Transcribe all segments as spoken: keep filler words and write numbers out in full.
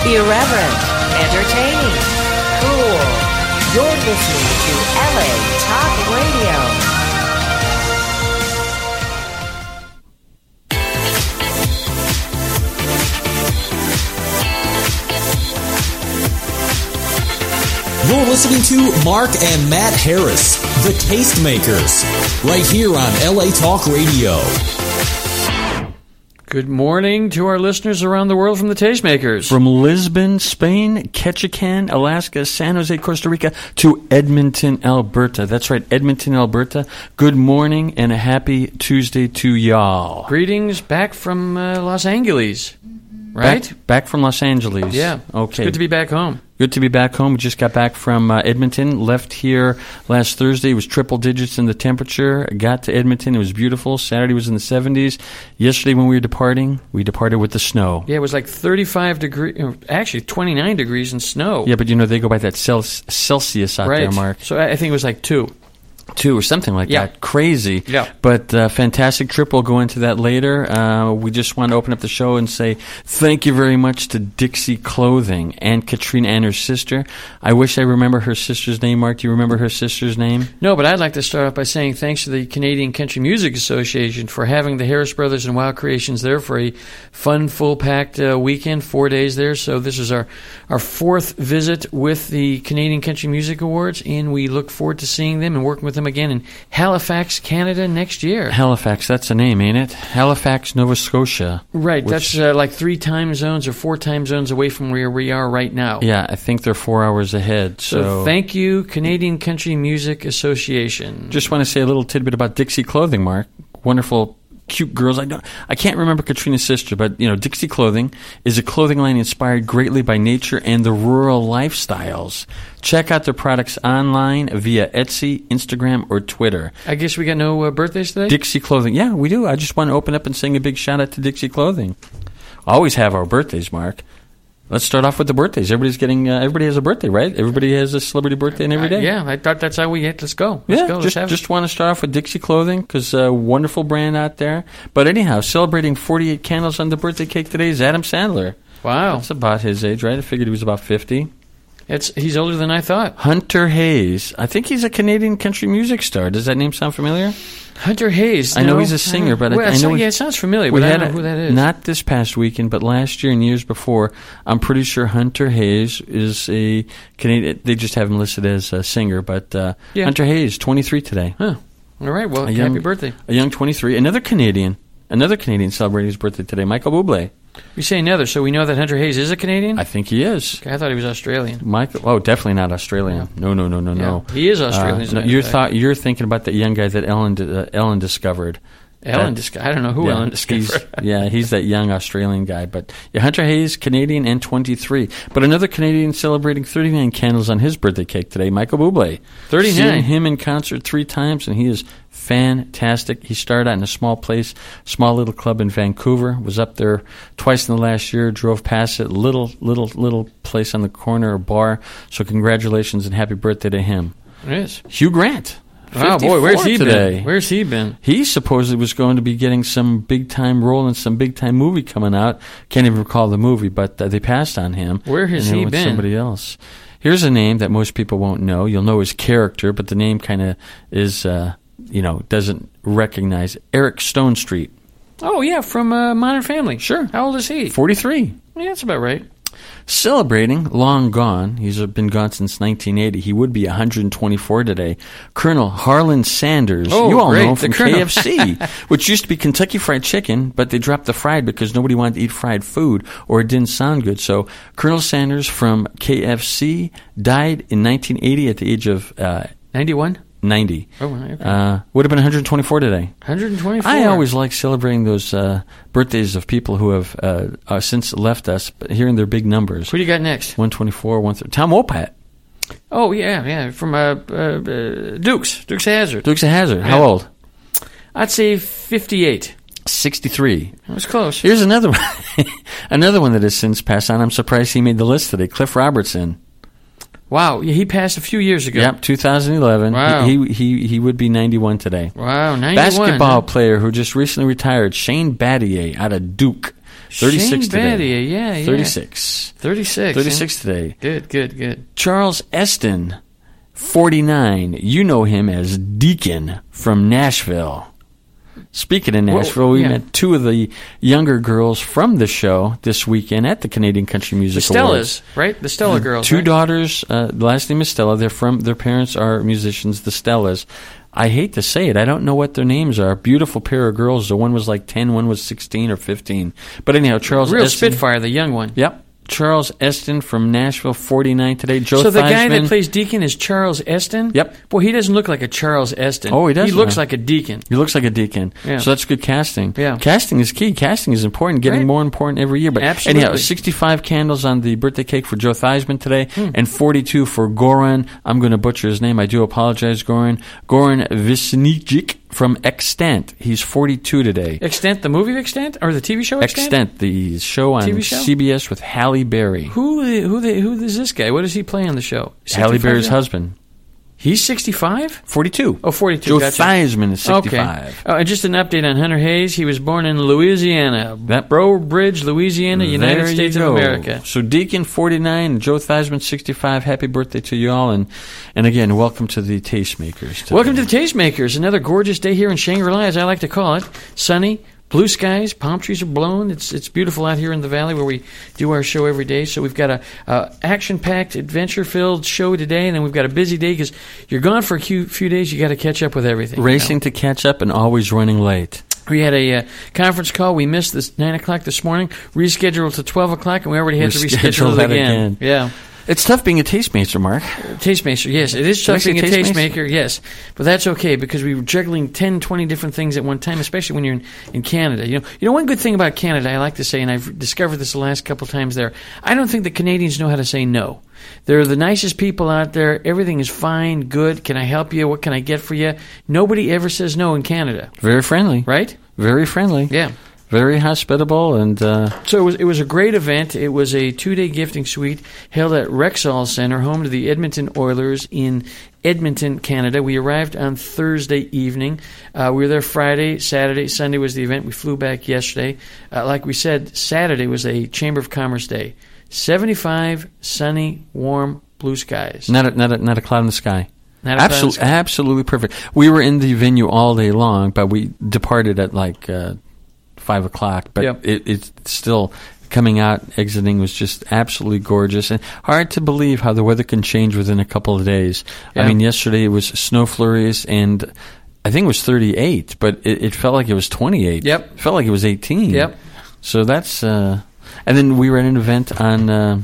Irreverent, entertaining, cool. You're listening to L A Talk Radio. You're listening to Mark and Matt Harris, the Tastemakers, right here on L A Talk Radio. Good morning to our listeners around the world from the Tastemakers. From Lisbon, Spain, Ketchikan, Alaska, San Jose, Costa Rica, to Edmonton, Alberta. That's right, Edmonton, Alberta. Good morning and a happy Tuesday to y'all. Greetings back from uh, Los Angeles, right? Back, back from Los Angeles. Yeah. Okay. It's good to be back home. Good to be back home. We just got back from uh, Edmonton. Left here last Thursday. It was triple digits in the temperature. Got to Edmonton. It was beautiful. Saturday was in the seventies. Yesterday when we were departing, we departed with the snow. Yeah, it was like thirty-five degrees, actually twenty-nine degrees and snow. Yeah, but you know, they go by that Cel- Celsius out right. there, Mark. So I think it was like two. Two or something like yeah. that. Crazy. Yeah. But uh, fantastic trip. We'll go into that later. Uh, we just want to open up the show and say thank you very much to Dixie Clothing and Katrina and her sister. I wish I remember her sister's name, Mark. Do you remember her sister's name? No, but I'd like to start off by saying thanks to the Canadian Country Music Association for having the Harris Brothers and Wild Creations there for a fun, full-packed uh, weekend, four days there. So this is our, our fourth visit with the Canadian Country Music Awards, and we look forward to seeing them and working with them again in Halifax, Canada next year. Halifax, that's the name, ain't it? Halifax, Nova Scotia. Right, that's uh, like three time zones or four time zones away from where we are right now. Yeah, I think they're four hours ahead. So, so thank you, Canadian Country Music Association. Just want to say a little tidbit about Dixie Clothing, Mark. Wonderful, cute girls. I don't. I can't remember Katrina's sister, but you know, Dixie Clothing is a clothing line inspired greatly by nature and the rural lifestyles. Check out their products online via Etsy, Instagram, or Twitter. I guess we got no uh, birthdays today? Dixie Clothing. Yeah, we do. I just want to open up and sing a big shout out to Dixie Clothing. Always have our birthdays, Mark. Let's start off with the birthdays. Everybody's getting. Uh, everybody has a birthday, right? Everybody has a celebrity birthday in every day. Uh, yeah, I thought that's how we get. Let's go. Let's yeah, go. Let's just have just want to start off with Dixie Clothing because a uh, wonderful brand out there. But anyhow, celebrating forty-eight candles on the birthday cake today is Adam Sandler. Wow, that's about his age, right? I figured he was about fifty. It's he's older than I thought. Hunter Hayes. I think he's a Canadian country music star. Does that name sound familiar? Hunter Hayes. I no, know he's a singer, but well, I, I know yeah, it sounds familiar. But I don't know who that is. Not this past weekend, but last year and years before. I'm pretty sure Hunter Hayes is a Canadian. They just have him listed as a singer, but uh, yeah. Hunter Hayes, twenty-three today. Huh. All right. Well, a happy young, birthday. A young twenty-three. Another Canadian. Another Canadian celebrating his birthday today. Michael Bublé. You say another, so we know that Hunter Hayes is a Canadian? I think he is. Okay, I thought he was Australian. Michael, oh, definitely not Australian. Yeah. No, no, no, no, yeah. no. He is Australian. Uh, no, you're, thought, you're thinking about the young guy that Ellen uh, Ellen discovered. Ellen discovered. I don't know who yeah, Ellen discovered. He's, yeah, he's that young Australian guy. But yeah, Hunter Hayes, Canadian and twenty-three. But another Canadian celebrating thirty-nine candles on his birthday cake today, Michael Bublé. thirty-nine. Seen him in concert three times, and he is fantastic. He started out in a small place, small little club in Vancouver, was up there twice in the last year, drove past it, little, little, little place on the corner, a bar. So congratulations and happy birthday to him. It is. Hugh Grant. Oh, boy, where's he today? been? Where's he been? He supposedly was going to be getting some big-time role in some big-time movie coming out. Can't even recall the movie, but uh, they passed on him. Where has and he with been? Somebody else. Here's a name that most people won't know. You'll know his character, but the name kind of is, uh, you know, doesn't recognize Eric Stone Street. Oh, yeah, from uh, Modern Family. Sure. How old is he? forty-three. Yeah, that's about right. Celebrating, long gone, he's been gone since nineteen eighty. He would be one hundred twenty-four today. Colonel Harlan Sanders, oh, you all great. know him from the Colonel. K F C, which used to be Kentucky Fried Chicken, but they dropped the fried because nobody wanted to eat fried food or it didn't sound good. So Colonel Sanders from K F C died in nineteen eighty at the age of uh, ninety-one? ninety. Oh, okay. Uh, would have been one hundred twenty-four today. one hundred twenty-four. I always like celebrating those uh, birthdays of people who have uh, uh, since left us, but hearing their big numbers. Who do you got next? one twenty-four, one thirty. Tom Wopat. Oh, yeah, yeah, from uh, uh, uh, Dukes. Dukes of Hazzard. Dukes of Hazzard. How yeah. old? I'd say fifty-eight. sixty-three. That was close. Here's another one. Another one that has since passed on. I'm surprised he made the list today. Cliff Robertson. Wow, yeah, he passed a few years ago. Yep, two thousand eleven. Wow. He, he he would be ninety-one today. Wow, ninety-one. Basketball huh? player who just recently retired, Shane Battier out of Duke. thirty-six Shane today. Battier, yeah, yeah. thirty-six. thirty-six. thirty-six today. Good, good, good. Charles Eston, forty-nine. You know him as Deacon from Nashville. Speaking of Nashville, Well, we yeah. met two of the younger girls from the show this weekend at the Canadian Country The Music Stellas, Awards. right? The Stella girls. Two right? daughters. Uh, the last name is Stella. They're from. Their parents are musicians. The Stellas. I hate to say it. I don't know what their names are. Beautiful pair of girls. The one was like ten. One was sixteen or fifteen. But anyhow, Charles. Real Eston, Spitfire, the young one. Yep. Charles Eston from Nashville, forty-nine today. Joe So the guy Theismann. that plays Deacon is Charles Eston? Yep. Boy, he doesn't look like a Charles Eston. Oh, he doesn't, He looks huh? like a Deacon. He looks like a deacon. Yeah. So that's good casting. Yeah. Casting is key. Casting is important, getting Right. more important every year. But Absolutely. anyhow, sixty-five candles on the birthday cake for Joe Theismann today, Hmm. and forty-two for Goran. I'm going to butcher his name. I do apologize, Goran. Goran Visnijic from Extant. He's forty-two today. Extent, the movie Extent? Or the T V show Extent? Extant, the show on T V show? C B S with Halle Berry. Who, the- who, the- who is this guy? What does he play on the show? Halle sixty-five Berry's yet? husband. He's sixty-five? forty-two. Oh, forty-two. Joe Gotcha. Theismann is Okay. sixty-five. Oh, and just an update on Hunter Hayes. He was born in Louisiana. That- Breaux Bridge, Louisiana, United There you States of go. America. So Deacon forty-nine, Joe Theismann sixty-five. Happy birthday to you all, and and again, welcome to the Tastemakers. today. Welcome to the Tastemakers. Another gorgeous day here in Shangri-La, as I like to call it. Sunny, blue skies, palm trees are blowing. It's it's beautiful out here in the valley where we do our show every day. So we've got a, a action-packed, adventure-filled show today, and then we've got a busy day because you're gone for a few, few days. You got to catch up with everything. you know? Racing to catch up and always running late. We had a uh, conference call. We missed this nine o'clock this morning. Rescheduled to twelve o'clock, and we already had to Reschedule reschedule it that again. again. Yeah. It's tough being a tastemaker, Mark. Tastemaker, yes. It is Did I tough say being a tastemaker? tastemaker, yes. But that's okay because we were juggling ten, twenty different things at one time, especially when you're in, in Canada. You know, you know, one good thing about Canada, I like to say, and I've discovered this the last couple times there, I don't think the Canadians know how to say no. They're the nicest people out there. Everything is fine, good. Can I help you? What can I get for you? Nobody ever says no in Canada, Very friendly. right? Very friendly. Yeah. Very hospitable, and uh, So it was, it was a great event. It was a two-day gifting suite held at Rexall Center, home to the Edmonton Oilers in Edmonton, Canada. We arrived on Thursday evening. Uh, we were there Friday, Saturday, Sunday was the event. We flew back yesterday. Uh, like we said, Saturday was a Chamber of Commerce day. seventy-five, sunny, warm, blue skies. not a, not a, not a cloud in the sky. Not a cloud in the Absolutely, sky. absolutely perfect. We were in the venue all day long, but we departed at like uh, five o'clock. But Yep. it, it's still coming out, exiting was just absolutely gorgeous, and hard to believe how the weather can change within a couple of days. Yeah. I mean, yesterday it was snow flurries, and I think it was thirty-eight, but it, it felt like it was twenty-eight. Yep. It felt like it was eighteen. Yep. So that's, uh, and then we were at an event on uh,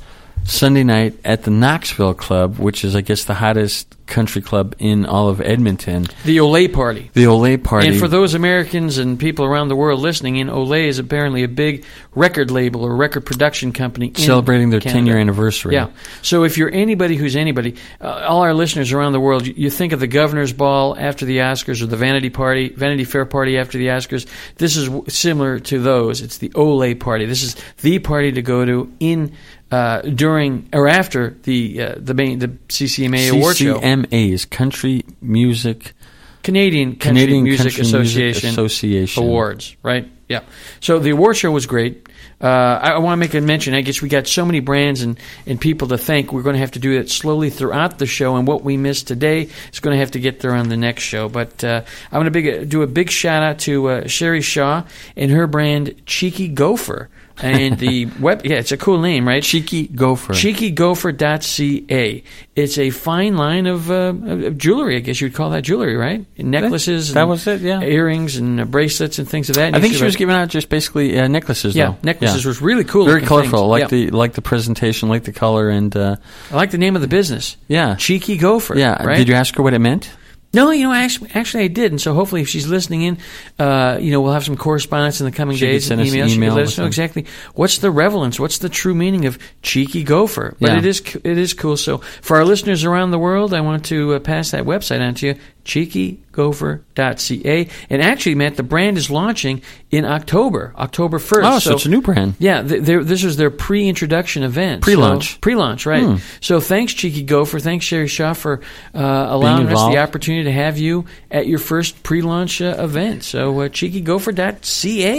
Sunday night at the Knoxville Club, which is, I guess, the hottest country club in all of Edmonton. The Olay Party. The Olay Party. And for those Americans and people around the world listening in, Olay is apparently a big record label or record production company in celebrating their Canada. ten-year anniversary. Yeah. So if you're anybody who's anybody, uh, all our listeners around the world, you, you think of the Governor's Ball after the Oscars or the Vanity Party, Vanity Fair Party after the Oscars. This is w- similar to those. It's the Olay Party. This is the party to go to in uh, during or after the uh, the main the C C M A award show. C C M A's Country Music Canadian Country Canadian Music Country Music Association, Association. Awards, right? Yeah. So the award show was great. Uh, I, I want to make a mention. I guess we got so many brands and, and people to thank. We're going to have to do that slowly throughout the show, and what we missed today is going to have to get there on the next show. But uh, I'm going to big, do a big shout out to uh, Sherry Shaw and her brand Cheeky Gopher. And the web, yeah, it's a cool name, right? Cheeky Gopher. cheeky gopher dot c a. It's a fine line of, uh, of jewelry. I guess you'd call that jewelry, right? And necklaces, That and was it, yeah. earrings and uh, bracelets and things of that I think nature. she was giving out just basically uh, necklaces, Yeah, though. necklaces was really cool. Very looking colorful. things. Like Yeah. the like the presentation, like the color, and uh, I like the name of the business. yeah, Cheeky Gopher. yeah. Right? Did you ask her what it meant? No, you know, actually, actually, I did, and so hopefully, if she's listening in, uh, you know, we'll have some correspondence in the coming She could days send and us an emails. She email could let with us know some- exactly what's the relevance, what's the true meaning of cheeky gopher. But Yeah. it is it is cool. So for our listeners around the world, I want to uh, pass that website on to you, cheeky gopher dot c a. And actually, Matt, the brand is launching in October, October first. Oh, so, it's a new brand. Yeah, th- they're- this is their pre-introduction event. Pre-launch. So, pre-launch, right. Hmm. So thanks, Cheeky Gopher. Thanks, Sherry Shaw, for uh, allowing us involved. the opportunity to have you at your first pre-launch uh, event. So uh, cheeky gopher dot c a.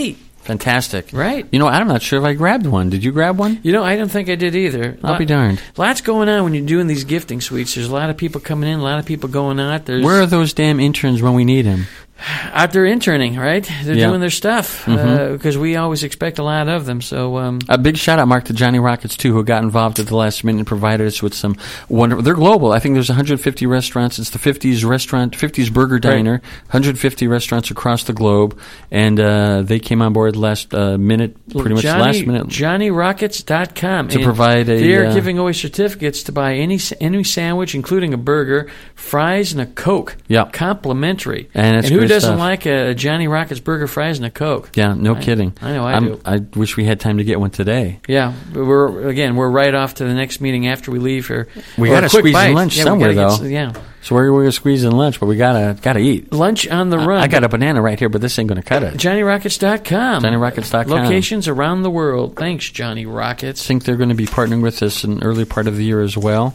Fantastic. Right. You know, I'm not sure if I grabbed one. Did you grab one? You know, I don't think I did either. I'll Lot- be darned. Lots going on when you're doing these gifting suites. There's a lot of people coming in, a lot of people going out. There's Where are those damn interns when we need them? out there interning, right? They're Yeah. doing their stuff Mhm. because we always expect a lot of them. So um, A big shout out, Mark, to Johnny Rockets, too, who got involved at the last minute and provided us with some wonderful. They're global. I think there's one hundred fifty restaurants. It's the fifties restaurant, fifties burger diner, one hundred fifty restaurants across the globe. And uh, they came on board last uh, minute, pretty much Johnny, last minute. Johnny Rockets dot com. To And provide a, They're uh, giving away certificates to buy any any sandwich, including a burger, fries, and a Coke. Yeah. Complimentary. And it's who great doesn't stuff. like a Johnny Rockets burger, fries, and a Coke? Yeah, no I- kidding. I know I I'm- do. I wish we had time to get one today. Yeah, but we're again we're right off to the next meeting after we leave here. We Or a gotta quick squeeze in bite. lunch Yeah, we somewhere, gotta get though. s- yeah, So where are we going to squeeze in lunch? But we gotta gotta eat. lunch on the run. I, I got a banana right here, but this ain't going to cut it. Johnny Rockets dot com. Johnny Rockets dot com. Locations around the world. Thanks, Johnny I Rockets. think they're going to be partnering with us in the early part of the year as well.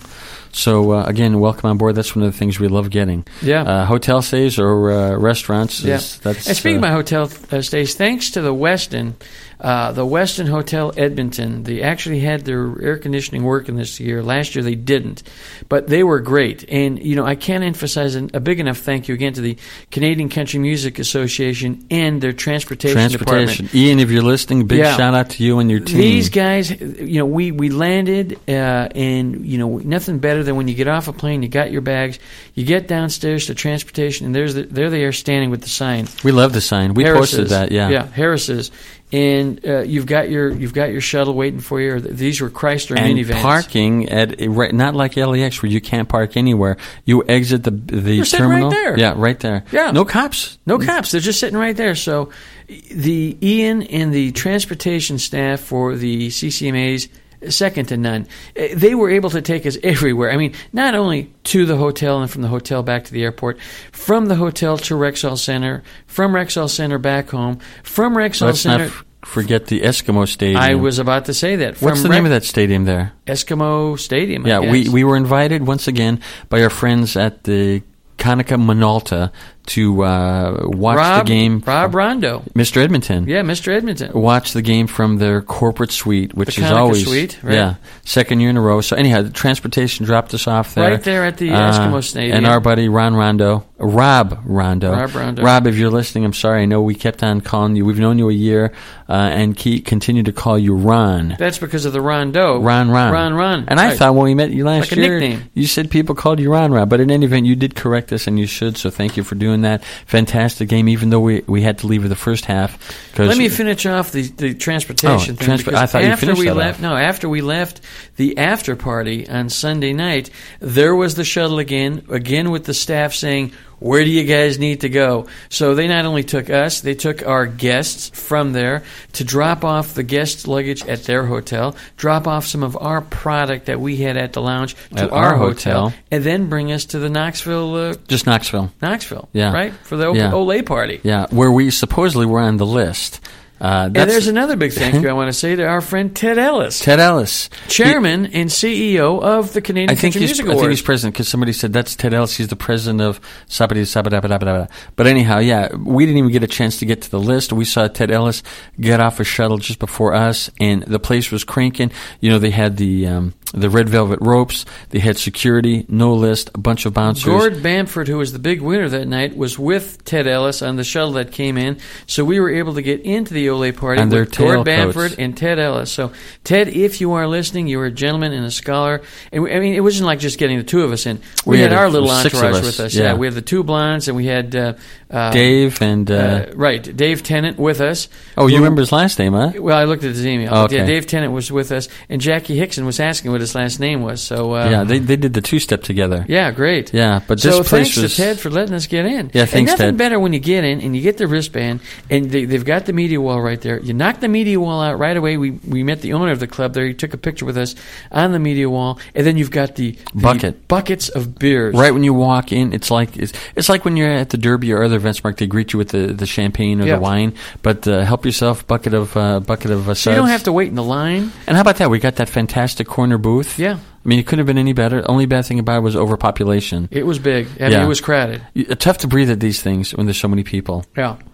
So uh, again, welcome on board. That's one of the things we love getting. Yeah. uh, hotel stays or uh, restaurants. Yeah. Is, that's, and speaking uh, about hotel uh, stays, thanks to the Westin, uh, the Westin Hotel Edmonton, they actually had their air conditioning working this year. Last year they didn't, but they were great. And, you know, I can't emphasize an, a big enough thank you again to the Canadian Country Music Association and their transportation, transportation. department. Ian, if you're listening, big Yeah. shout out to you and your team. These guys, you know, we, we landed, uh, and, you know, nothing better than when you get off a plane, you got your bags, you get downstairs to transportation, and there's the, there they are standing with the sign. we love the sign. We Harris's. posted that. Yeah. yeah, Harris's, and uh, you've got your you've got your shuttle waiting for you. Or th- these were Chrysler And minivans. parking at right, not like L A X where you can't park anywhere. You exit the the You're sitting right terminal. there. Yeah, right there. Yeah. no cops. No cops. They're just sitting right there. So the Ian and the transportation staff for the C C M As, second to none. Uh, They were able to take us everywhere. I mean, not only to the hotel and from the hotel back to the airport, from the hotel to Rexall Center, from Rexall Center back home, from Rexall Let's Center. not f- forget the Eskimo Stadium. I was about to say that. From What's the Rex- name of that stadium there? Eskimo Stadium. I Yeah, we, guess. we were invited once again by our friends at the Konica Minolta to uh, watch Rob, the game. Rob Rondo. Mister Edmonton. Yeah, Mister Edmonton. Watch the game from their corporate suite, which The is Konica always suite, right. yeah, second year in a row. So anyhow, the transportation dropped us off there, Right there at the Uh, Eskimo Stadium. and our buddy Ron Rondo, Rob Rondo, Rob Rondo. Rob, if you're listening, I'm sorry. I know we kept on calling you. We've known you a year, uh, and keep, continue to call you Ron. That's because of the Rondo. Ron Ron. Ron Ron. And I Right. thought when we met you last Like a year, nickname. you said people called you Ron Ron. But in any event, you did correct us, and you should. So thank you for doing that. Fantastic game, even though we we had to leave for the first half. Cause Let me finish off the, the transportation Oh, thing. transpo- because I thought you after finished we that left, off. No, after we left the after party on Sunday night, there was the shuttle again, again with the staff saying, "Where do you guys need to go?" So they not only took us, they took our guests from there to drop off the guests' luggage at their hotel, drop off some of our product that we had at the lounge to At our, our hotel, hotel. and then bring us to the Knoxville, uh, just Knoxville. Knoxville, Yeah. right, for the Yeah. Olay party. Yeah, where we supposedly were on the list. Uh, And that's there's another big thank you I want to say to our friend Ted Ellis, Ted Ellis, chairman and C E O of the Canadian I think Country he's. Music I think Awards. he's president because somebody said that's Ted Ellis. He's the president of Sabadi Sabadabadabada. But anyhow, yeah, we didn't even get a chance to get to the list. We saw Ted Ellis get off a shuttle just before us, and the place was cranking. You know, they had the um, the red velvet ropes. They had security, no list, a bunch of bouncers. Gord Bamford, who was the big winner that night, was with Ted Ellis on the shuttle that came in, so we were able to get into the Olay party And their with Gord tailcoats. Bamford and Ted Ellis. So, Ted, if you are listening, you are a gentleman and a scholar. And we, I mean, it wasn't like just getting the two of us in. We, We had, had our little six of entourage us, with us. yeah. we had the two blondes, and we had uh, uh, Dave and uh, uh, right, Dave Tennant with us. oh, you who- remember his last name, huh? Well, I looked at his email. Oh, okay. Yeah, Dave Tennant was with us, and Jackie Hickson was asking what his last name was. So uh, yeah, they they did the two step together. yeah, great. Yeah, but this so place thanks was to Ted for letting us get in. Yeah, and thanks, nothing Ted. better when you get in and you get the wristband and they, they've got the media wall right there. You knock the media wall out right away. We we met the owner of the club there. He took a picture with us on the media wall, and then you've got the, the Bucket. buckets of beers. Right when you walk in, it's like it's, it's like when you're at the Derby or other events, Mark. They greet you with the, the champagne or Yeah. the wine, but uh, help yourself, bucket of uh, bucket of uh, So you don't have to wait in the line. And how about that? We got that fantastic corner booth. Yeah. I mean, it couldn't have been any better. Only bad thing about it was overpopulation. It was big. I mean, Yeah. it was crowded. Y- Tough to breathe at these things when there's so many people. Yeah.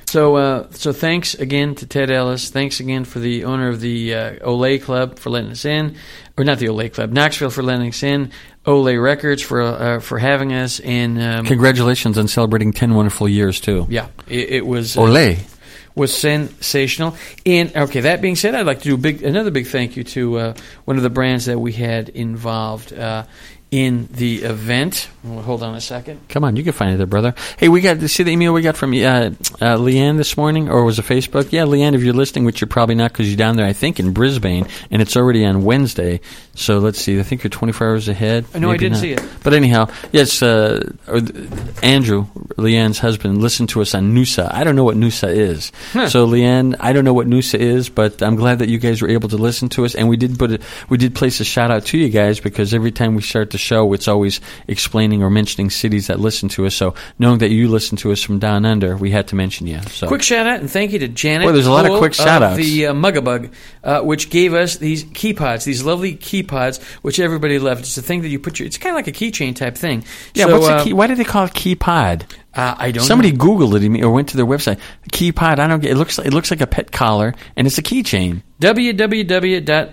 So, uh, so thanks again to Ted Ellis. Thanks again for the owner of the uh, Olay Club for letting us in, or not the Olay Club, Knoxville for letting us in. Olay Records for uh, for having us, and um, Congratulations on celebrating ten wonderful years too. yeah, it, it was uh, Olay. was sensational. And okay, that being said, I'd like to do a big another big thank you to uh, one of the brands that we had involved uh, in the event. Well, hold on a second. Come on, you can find it there, brother. Hey, we got see the email we got from uh, uh, Leanne this morning, or was it Facebook? Yeah, Leanne, if you're listening, which you're probably not because you're down there, I think, in Brisbane, and it's already on Wednesday. So let's see. I think you're twenty-four hours ahead. No, I Maybe didn't not. see it. But anyhow, yes, uh, Andrew, Leanne's husband, listened to us on Noosa. I don't know what Noosa is. Huh. So, Leanne, I don't know what Noosa is, but I'm glad that you guys were able to listen to us, and we did put a, we did place a shout out to you guys because every time we start the show, it's always explaining or mentioning cities that listen to us. So, knowing that you listen to us from down under, we had to mention you. So, Quick shout out and thank you to Janet. Boy, there's a lot of Cole quick shout-outs. The uh, Mugabug, uh, which gave us these key pods, these lovely key pods, which everybody loved. It's a thing that you put your. It's kind of like a keychain type thing. yeah. So, what's uh, a key? Why do they call it Key Pod? Uh, I don't. Somebody know. Googled it or went to their website. Key Pod. I don't get. It looks. It looks like a pet collar, and it's a keychain. w w w dot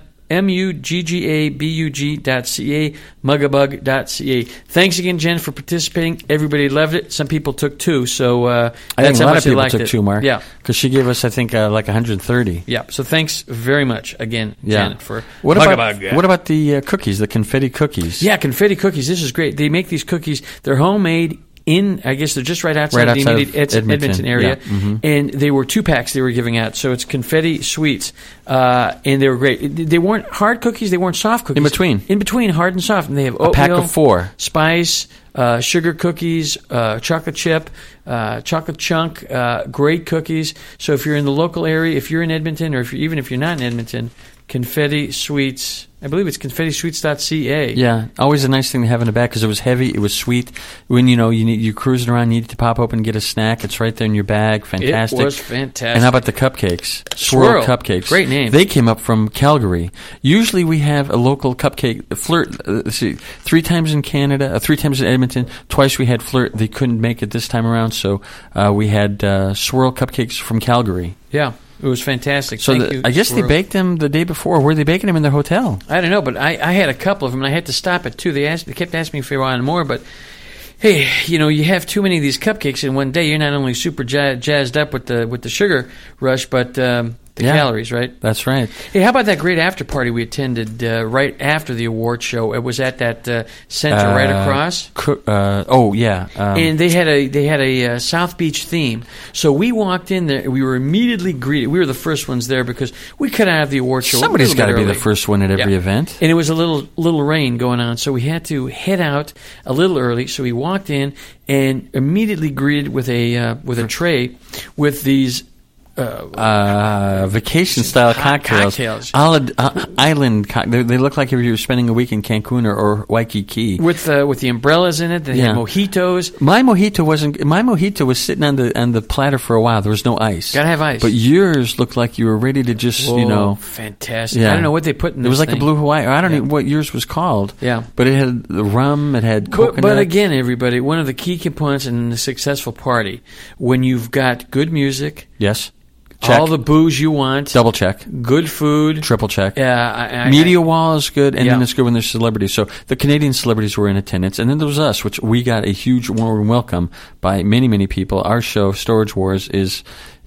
mugabug dot c a mugabug dot c a. Thanks again, Jen, for participating. Everybody loved it. Some people took two, so uh, I that's think a how lot much of they people liked took it. two, Mark. Yeah, because she gave us, I think, uh, like one hundred thirty. yeah. So thanks very much again, Yeah. Janet, for What about Mugabug. what about the uh, cookies? The confetti cookies. Yeah, confetti cookies. This is great. They make these cookies. They're homemade in, I guess they're just right outside, Right the outside immediate of Ed- Edmonton. Edmonton area. Yeah, mhm. And they were two packs they were giving out. So it's confetti sweets. Uh, and they were great. They weren't hard cookies. They weren't soft cookies. In between. In between, hard and soft. And they have A pack oatmeal, of four. spice, uh, sugar cookies, uh, chocolate chip, uh, chocolate chunk, uh, great cookies. So if you're in the local area, if you're in Edmonton, or if you're, even if you're not in Edmonton, confetti sweets. I believe it's confetti sweets dot c a. Yeah, always a nice thing to have in the bag because it was heavy, it was sweet. When you know you need, you're cruising around, you need to pop open and get a snack. It's right there in your bag. Fantastic. It was fantastic. And how about the cupcakes? Swirl, Swirl. cupcakes. Great name. They came up from Calgary. Usually we have a local cupcake flirt. Uh, let's see, three times in Canada, uh, three times in Edmonton. Twice we had flirt. They couldn't make it this time around, so uh, we had uh, swirl cupcakes from Calgary. Yeah, it was fantastic. So Thank the, you, I guess they Swirl. baked them the day before. Were they baking them in their hotel? I don't know, but I, I had a couple of them, and I had to stop at two. They asked, they kept asking me if they wanted more, but hey, you know, you have too many of these cupcakes in one day. You're not only super ja- jazzed up with the with the sugar rush, but um, the Yeah. calories, right? That's right. Hey, how about that great after party we attended uh, right after the award show? It was at that uh, center right Uh, across. Coo- uh, oh yeah. Um, And they had a they had a uh, South Beach theme. So we walked in there. We were immediately greeted. We were the first ones there because we cut out of the award show. somebody's got to be the first one at every Yeah. event. And it was a little little rain going on, so we had to head out a little early. So we walked in and immediately greeted with a uh, with a tray with these. Uh, Uh, vacation style hot cocktails, cocktails. Island, uh, island. Co- they, they look like if you were spending a week in Cancun or, or Waikiki. with uh, with the umbrellas in it, they Yeah. had mojitos. My mojito wasn't. My mojito was sitting on the on the platter for a while. There was no ice. Gotta have ice. But yours looked like you were ready to just, Whoa, you know. fantastic! Yeah. I don't know what they put in. It This was like thing. a blue Hawaii. Or I don't Yeah. know what yours was called. Yeah. But it had the rum. It had But, coconut. but again, everybody, one of the key components in a successful party, when you've got good music, yes. Check. all the booze you want, Double check. good food, Triple check. yeah, I, I, Media wall is good, and Yeah. then it's good when there's celebrities. So the Canadian celebrities were in attendance, and then there was us, which we got a huge warm welcome by many, many people. Our show, Storage Wars, is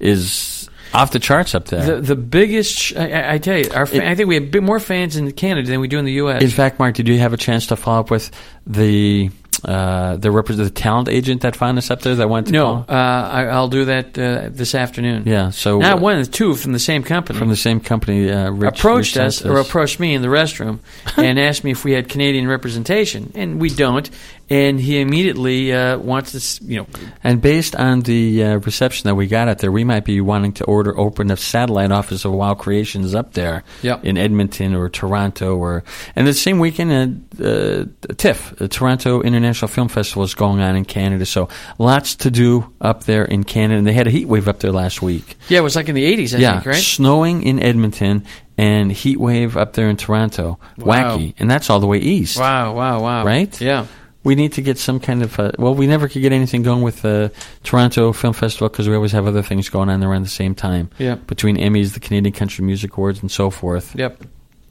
is off the charts up there. The the biggest, sh- I, I- I tell you, our fa- It- I think we have a bit more fans in Canada than we do in the U S. in fact, Mark, did you have a chance to follow up with the uh, the representative talent agent that found us up there that wanted to no, call? uh, I, I'll do that uh, this afternoon. Yeah, so Not uh, one, two from the same company. from the same company, uh, Rich, approached reached out us to or approached me in the restroom and asked me if we had Canadian representation, and we don't. And he immediately uh, wants to, s- you know, And based on the uh, reception that we got out there, we might be wanting to order open a satellite office of Wow Creations up there Yep. in Edmonton or Toronto, or and the same weekend, uh, uh, TIFF, the Toronto International Film Festival, is going on in Canada. So lots to do up there in Canada, and they had a heat wave up there last week. yeah, it was like in the eighties, I yeah, think, right? snowing in Edmonton and heat wave up there in Toronto. Wow. Wacky, and that's all the way east. Wow, wow, wow! Right? Yeah. We need to get some kind of, uh, well, we never could get anything going with the Toronto Film Festival because we always have other things going on around the same time. Yeah. Between Emmys, the Canadian Country Music Awards, and so forth. Yep.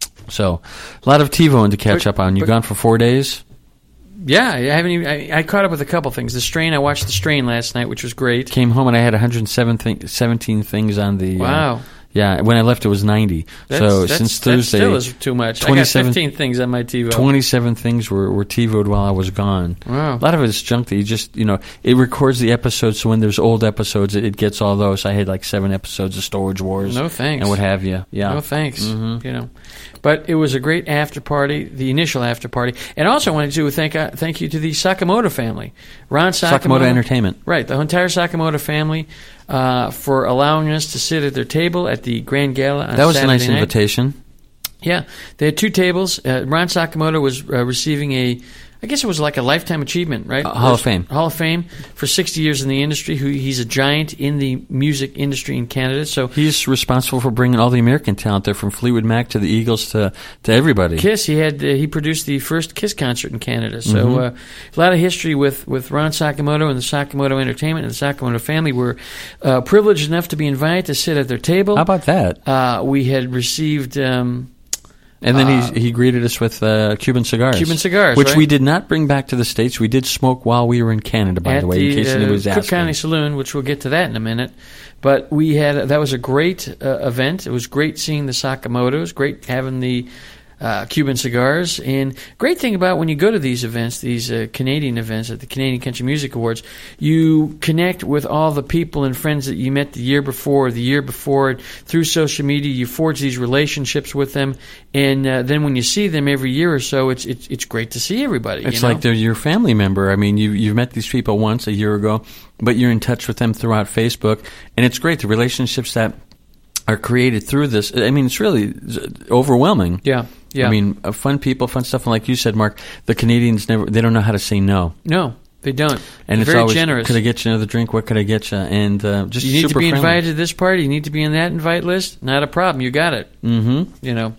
So, a lot of TiVo to catch But- up on. You but- gone for four days? Yeah, I haven't even. I, I caught up with a couple things. The Strain. I watched The Strain last night, which was great. Came home and I had one hundred seventeen things on the... Wow. Uh, yeah, when I left it was ninety. That's, so that's, since that Thursday... still is too much. I got twenty-seven fifteen things on my TiVo. twenty-seven things were, were TiVo'd while I was gone. Wow. A lot of it is junk that you just, you know, it records the episodes, so when there's old episodes, it, it gets all those. I had like seven episodes of Storage Wars. No thanks. And what have you. Yeah. No thanks. Mhm. You know, but it was a great after party, the initial after party, and also I wanted to thank uh, thank you to the Sakamoto family, Ron Sakamoto, Sakamoto Entertainment. right? The entire Sakamoto family uh, for allowing us to sit at their table at the Grand Gala on That was Saturday a nice night. invitation. Yeah, they had two tables. Uh, Ron Sakamoto was uh, receiving a, I guess it was like a lifetime achievement, right? Uh, Hall of Fame. Hall of Fame for sixty years in the industry. Who he's a giant in the music industry in Canada. So He's responsible for bringing all the American talent there, from Fleetwood Mac to the Eagles to, to everybody. Kiss, he had uh, he produced the first Kiss concert in Canada. So Mhm. uh, a lot of history with, with Ron Sakamoto and the Sakamoto Entertainment and the Sakamoto family. Were uh, privileged enough to be invited to sit at their table. How about that? Uh, we had received. Um, And then Uh, he he greeted us with uh, Cuban cigars. Cuban cigars, Which right? we did not bring back to the States. We did smoke while we were in Canada, by at the way, the in case uh, anybody was Cook asking. County Saloon, which we'll get to that in a minute. But we had that was a great uh, event. It was great seeing the Sakamotos. Great having the uh, Cuban cigars. And great thing about when you go to these events, these uh, Canadian events at the Canadian Country Music Awards, you connect with all the people and friends that you met the year before, or the year before. Through social media, you forge these relationships with them, and uh, then when you see them every year or so, it's it's, it's great to see everybody. It's you know? like they're your family member. I mean, you, you've met these people once a year ago, but you're in touch with them throughout Facebook, and it's great. The relationships that are created through this, I mean, it's really overwhelming. Yeah, yeah. I mean, uh, fun people, fun stuff, and like you said, Mark, the Canadians never, they don't know how to say no. No, they don't. And They're it's very always, generous. could I get you another drink? What could I get you? And uh, just You need super to be friendly. invited to this party. You need to be in that invite list. Not a problem. You got it. Mm-hmm. You know.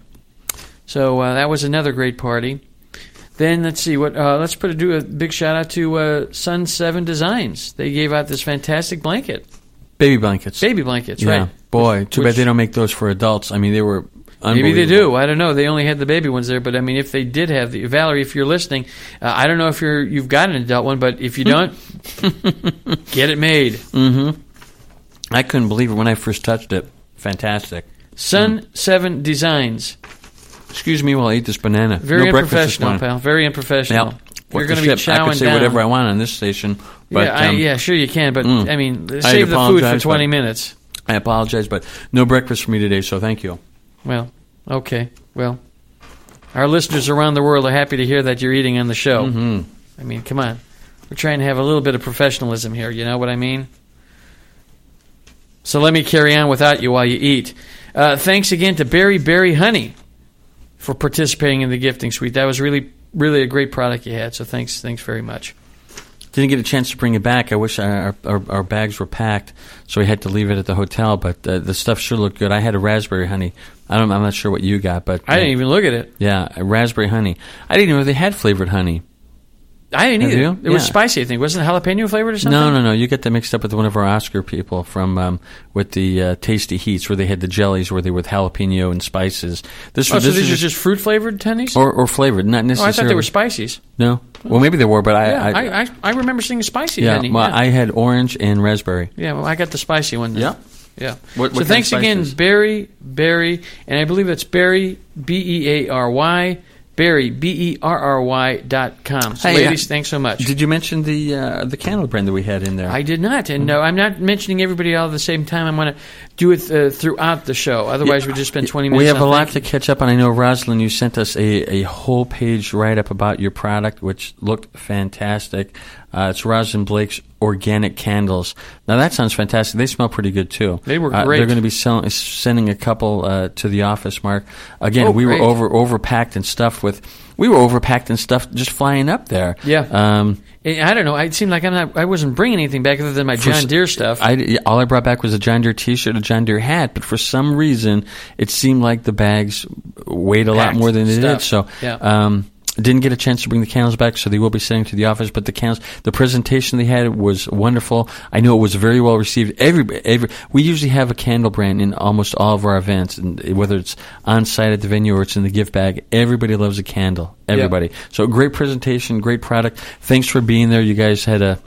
So uh, that was another great party. Then let's see what. Uh, let's put a, do a big shout out to uh, Sun Seven Designs. They gave out this fantastic blanket, Baby blankets. baby blankets, yeah. right? Boy, Which- too which- bad they don't make those for adults. I mean, they were Maybe they unbelievable. do. I don't know. They only had the baby ones there, but I mean, if they did have the Valerie, if you're listening, uh, I don't know if you're you've got an adult one, but if you don't, get it made. Mm-hmm. I couldn't believe it when I first touched it. Fantastic. Sun Seven Designs. Excuse me while I eat this banana. Very no breakfast this unprofessional, morning. pal. Very unprofessional. Now, You're what the going to be ship, I chowing could say down. whatever I want on this station, but yeah, I, um, yeah, sure you can, but mm. I mean, I save the food for apologize, twenty but- minutes. I apologize, but no breakfast for me today, so thank you. Well, okay. Well, our listeners around the world are happy to hear that you're eating on the show. Mm-hmm. I mean, come on. We're trying to have a little bit of professionalism here, you know what I mean? So let me carry on without you while you eat. Uh, thanks again to Berry Berry Honey for participating in the gifting suite. That was really, really a great product you had, so thanks thanks very much. Didn't get a chance to bring it back. I wish our, our, our bags were packed, so we had to leave it at the hotel. But uh, the stuff sure looked good. I had a raspberry honey. I don't. I'm not sure what you got, but I didn't even look at it. Yeah, a raspberry honey. I didn't even know they had flavored honey. I didn't Have either. you? It was Yeah. spicy, I think. Wasn't it jalapeno flavored or something? No, no, no. You get that mixed up with one of our Oscar people from um, with the uh, Tasty Heats, where they had the jellies, where they were with jalapeno and spices. This Oh, was so this these are was just fruit flavored tennies? or, or flavored, not Oh, I necessarily. thought they were spices. No, well, maybe they were, but I, Yeah, I, I, I, I remember seeing spicy yeah, honey. well, yeah. I had orange and raspberry. yeah, well, I got the spicy one. Then. Yeah. Yeah. What- what so kind of thanks again, spices? Barry, Barry, and I believe that's Barry, B E A R Y, Barry, B E R R Y dot com. So, Hey, ladies, uh, thanks so much. Did you mention the uh, the candle brand that we had in there? I did not, and no, I'm not mentioning everybody all at the same time. I'm going to do it uh, throughout the show. Otherwise, we just spend twenty minutes. We have on a lot thank to catch up on. I know, Rosalind, you sent us a, a whole page write-up about your product, which looked fantastic. Uh, it's Rosalind Blake's Organic Candles. Now, that sounds fantastic. They smell pretty good, too. They were Uh, great. they're going to be selling, sending a couple uh, to the office, Mark. Again, Oh, we great. were over overpacked and stuff with... We were overpacked and stuff just flying up there. Yeah. Um, And I don't know. It seemed like I'm not. I wasn't bringing anything back other than my For John s- Deere stuff. I, yeah, all I brought back was a John Deere T-shirt, a John Deere hat, but for some reason, it seemed like the bags weighed a lot Packed more than they stuff. did. So, Yeah. um, didn't get a chance to bring the candles back, so they will be sending to the office. But the candles, the presentation they had was wonderful. I know it was very well received. Every, every we usually have a candle brand in almost all of our events, and whether it's on site at the venue or it's in the gift bag. Everybody loves a candle. Everybody. Yep. So great presentation, great product. Thanks for being there. You guys had a.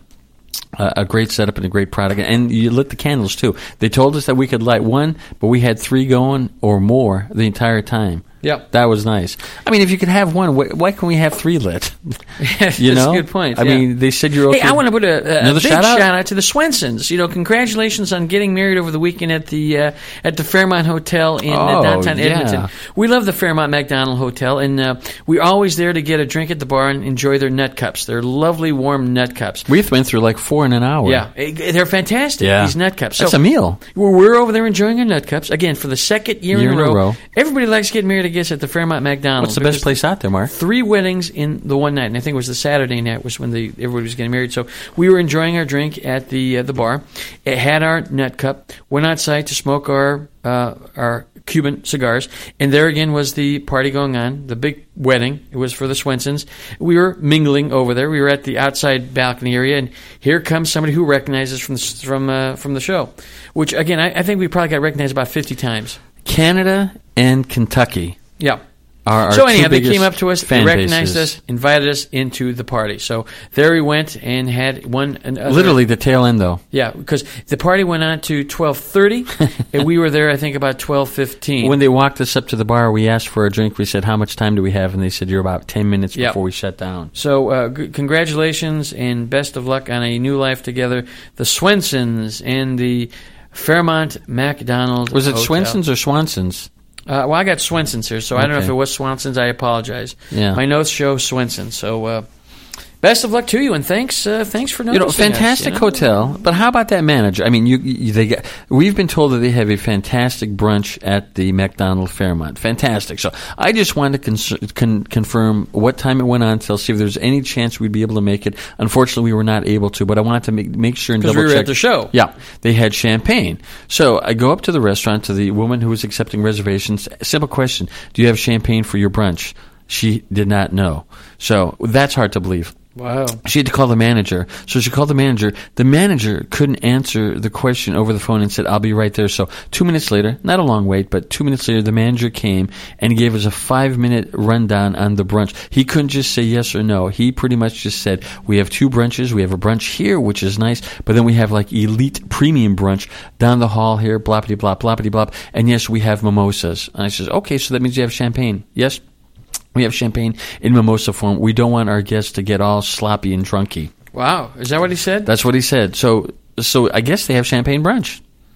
A great setup and a great product, and you lit the candles too. They told us that we could light one, but we had three going or more the entire time. Yeah, that was nice. I mean, if you could have one, why, why can't we have three lit? You know, that's a good point. I yeah. mean, they said you're okay. Hey, I want to put a, a big shout out? shout out to the Swensons. You know, congratulations on getting married over the weekend at the uh, at the Fairmont Hotel in oh, uh, downtown yeah. Edmonton. We love the Fairmont MacDonald Hotel, and uh, we're always there to get a drink at the bar and enjoy their nut cups. They're lovely, warm nut cups. We went through like four in an hour. Yeah, they're fantastic. Yeah. These nut cups. That's so a meal. We're, we're over there enjoying our nut cups again for the second year, year in, a row. in a row. Everybody likes getting married, I guess, at the Fairmont MacDonald. What's the best place out there, Mark? Three weddings in the one night, and I think it was the Saturday night was when the everybody was getting married. So we were enjoying our drink at the uh, the bar. It had our nut cup. Went outside to smoke our uh, our Cuban cigars, and there again was the party going on. The big wedding. It was for the Swensons. We were mingling over there. We were at the outside balcony area, and here comes somebody who recognizes from the, from uh, from the show. Which again, I, I think we probably got recognized about fifty times. Canada and Kentucky. Yeah. Our, our so anyhow, they came up biggest to us, they fan recognized bases. us, invited us into the party. So there we went and had one. Another, Literally the tail end, though. Yeah, because the party went on to twelve thirty, and we were there, I think, about twelve fifteen. When they walked us up to the bar, we asked for a drink. We said, how much time do we have? And they said, you're about ten minutes Yep. before we shut down. So uh, g- congratulations and best of luck on a new life together. The Swensons and the Fairmont MacDonald Was it Hotel. Swensons or Swansons? Uh, well, I got Swensons here, so I don't know Okay. if it was Swansons. I apologize. Yeah. My notes show Swenson. So uh, best of luck to you, and thanks uh, thanks for You noticing know, us, fantastic you know? hotel. But how about that manager? I mean, you, you they get. We've been told that they have a fantastic brunch at the MacDonald Fairmont. Fantastic. So I just wanted to cons- con- confirm what time it went on to see if there's any chance we'd be able to make it. Unfortunately, we were not able to. But I wanted to make make sure and 'Cause double we were check at the show. Yeah, they had champagne. So I go up to the restaurant to the woman who was accepting reservations. Simple question: do you have champagne for your brunch? She did not know. So that's hard to believe. Wow. She had to call the manager. So she called the manager. The manager couldn't answer the question over the phone and said, I'll be right there. So two minutes later, not a long wait, but two minutes later, the manager came and gave us a five-minute rundown on the brunch. He couldn't just say yes or no. He pretty much just said, we have two brunches. We have a brunch here, which is nice, but then we have like elite premium brunch down the hall here, bloppity-blop, bloppity-blop, and yes, we have mimosas. And I says, okay, so that means you have champagne. Yes? We have champagne in mimosa form. We don't want our guests to get all sloppy and drunky. Wow. Is that what he said? That's what he said. So so I guess they have champagne brunch.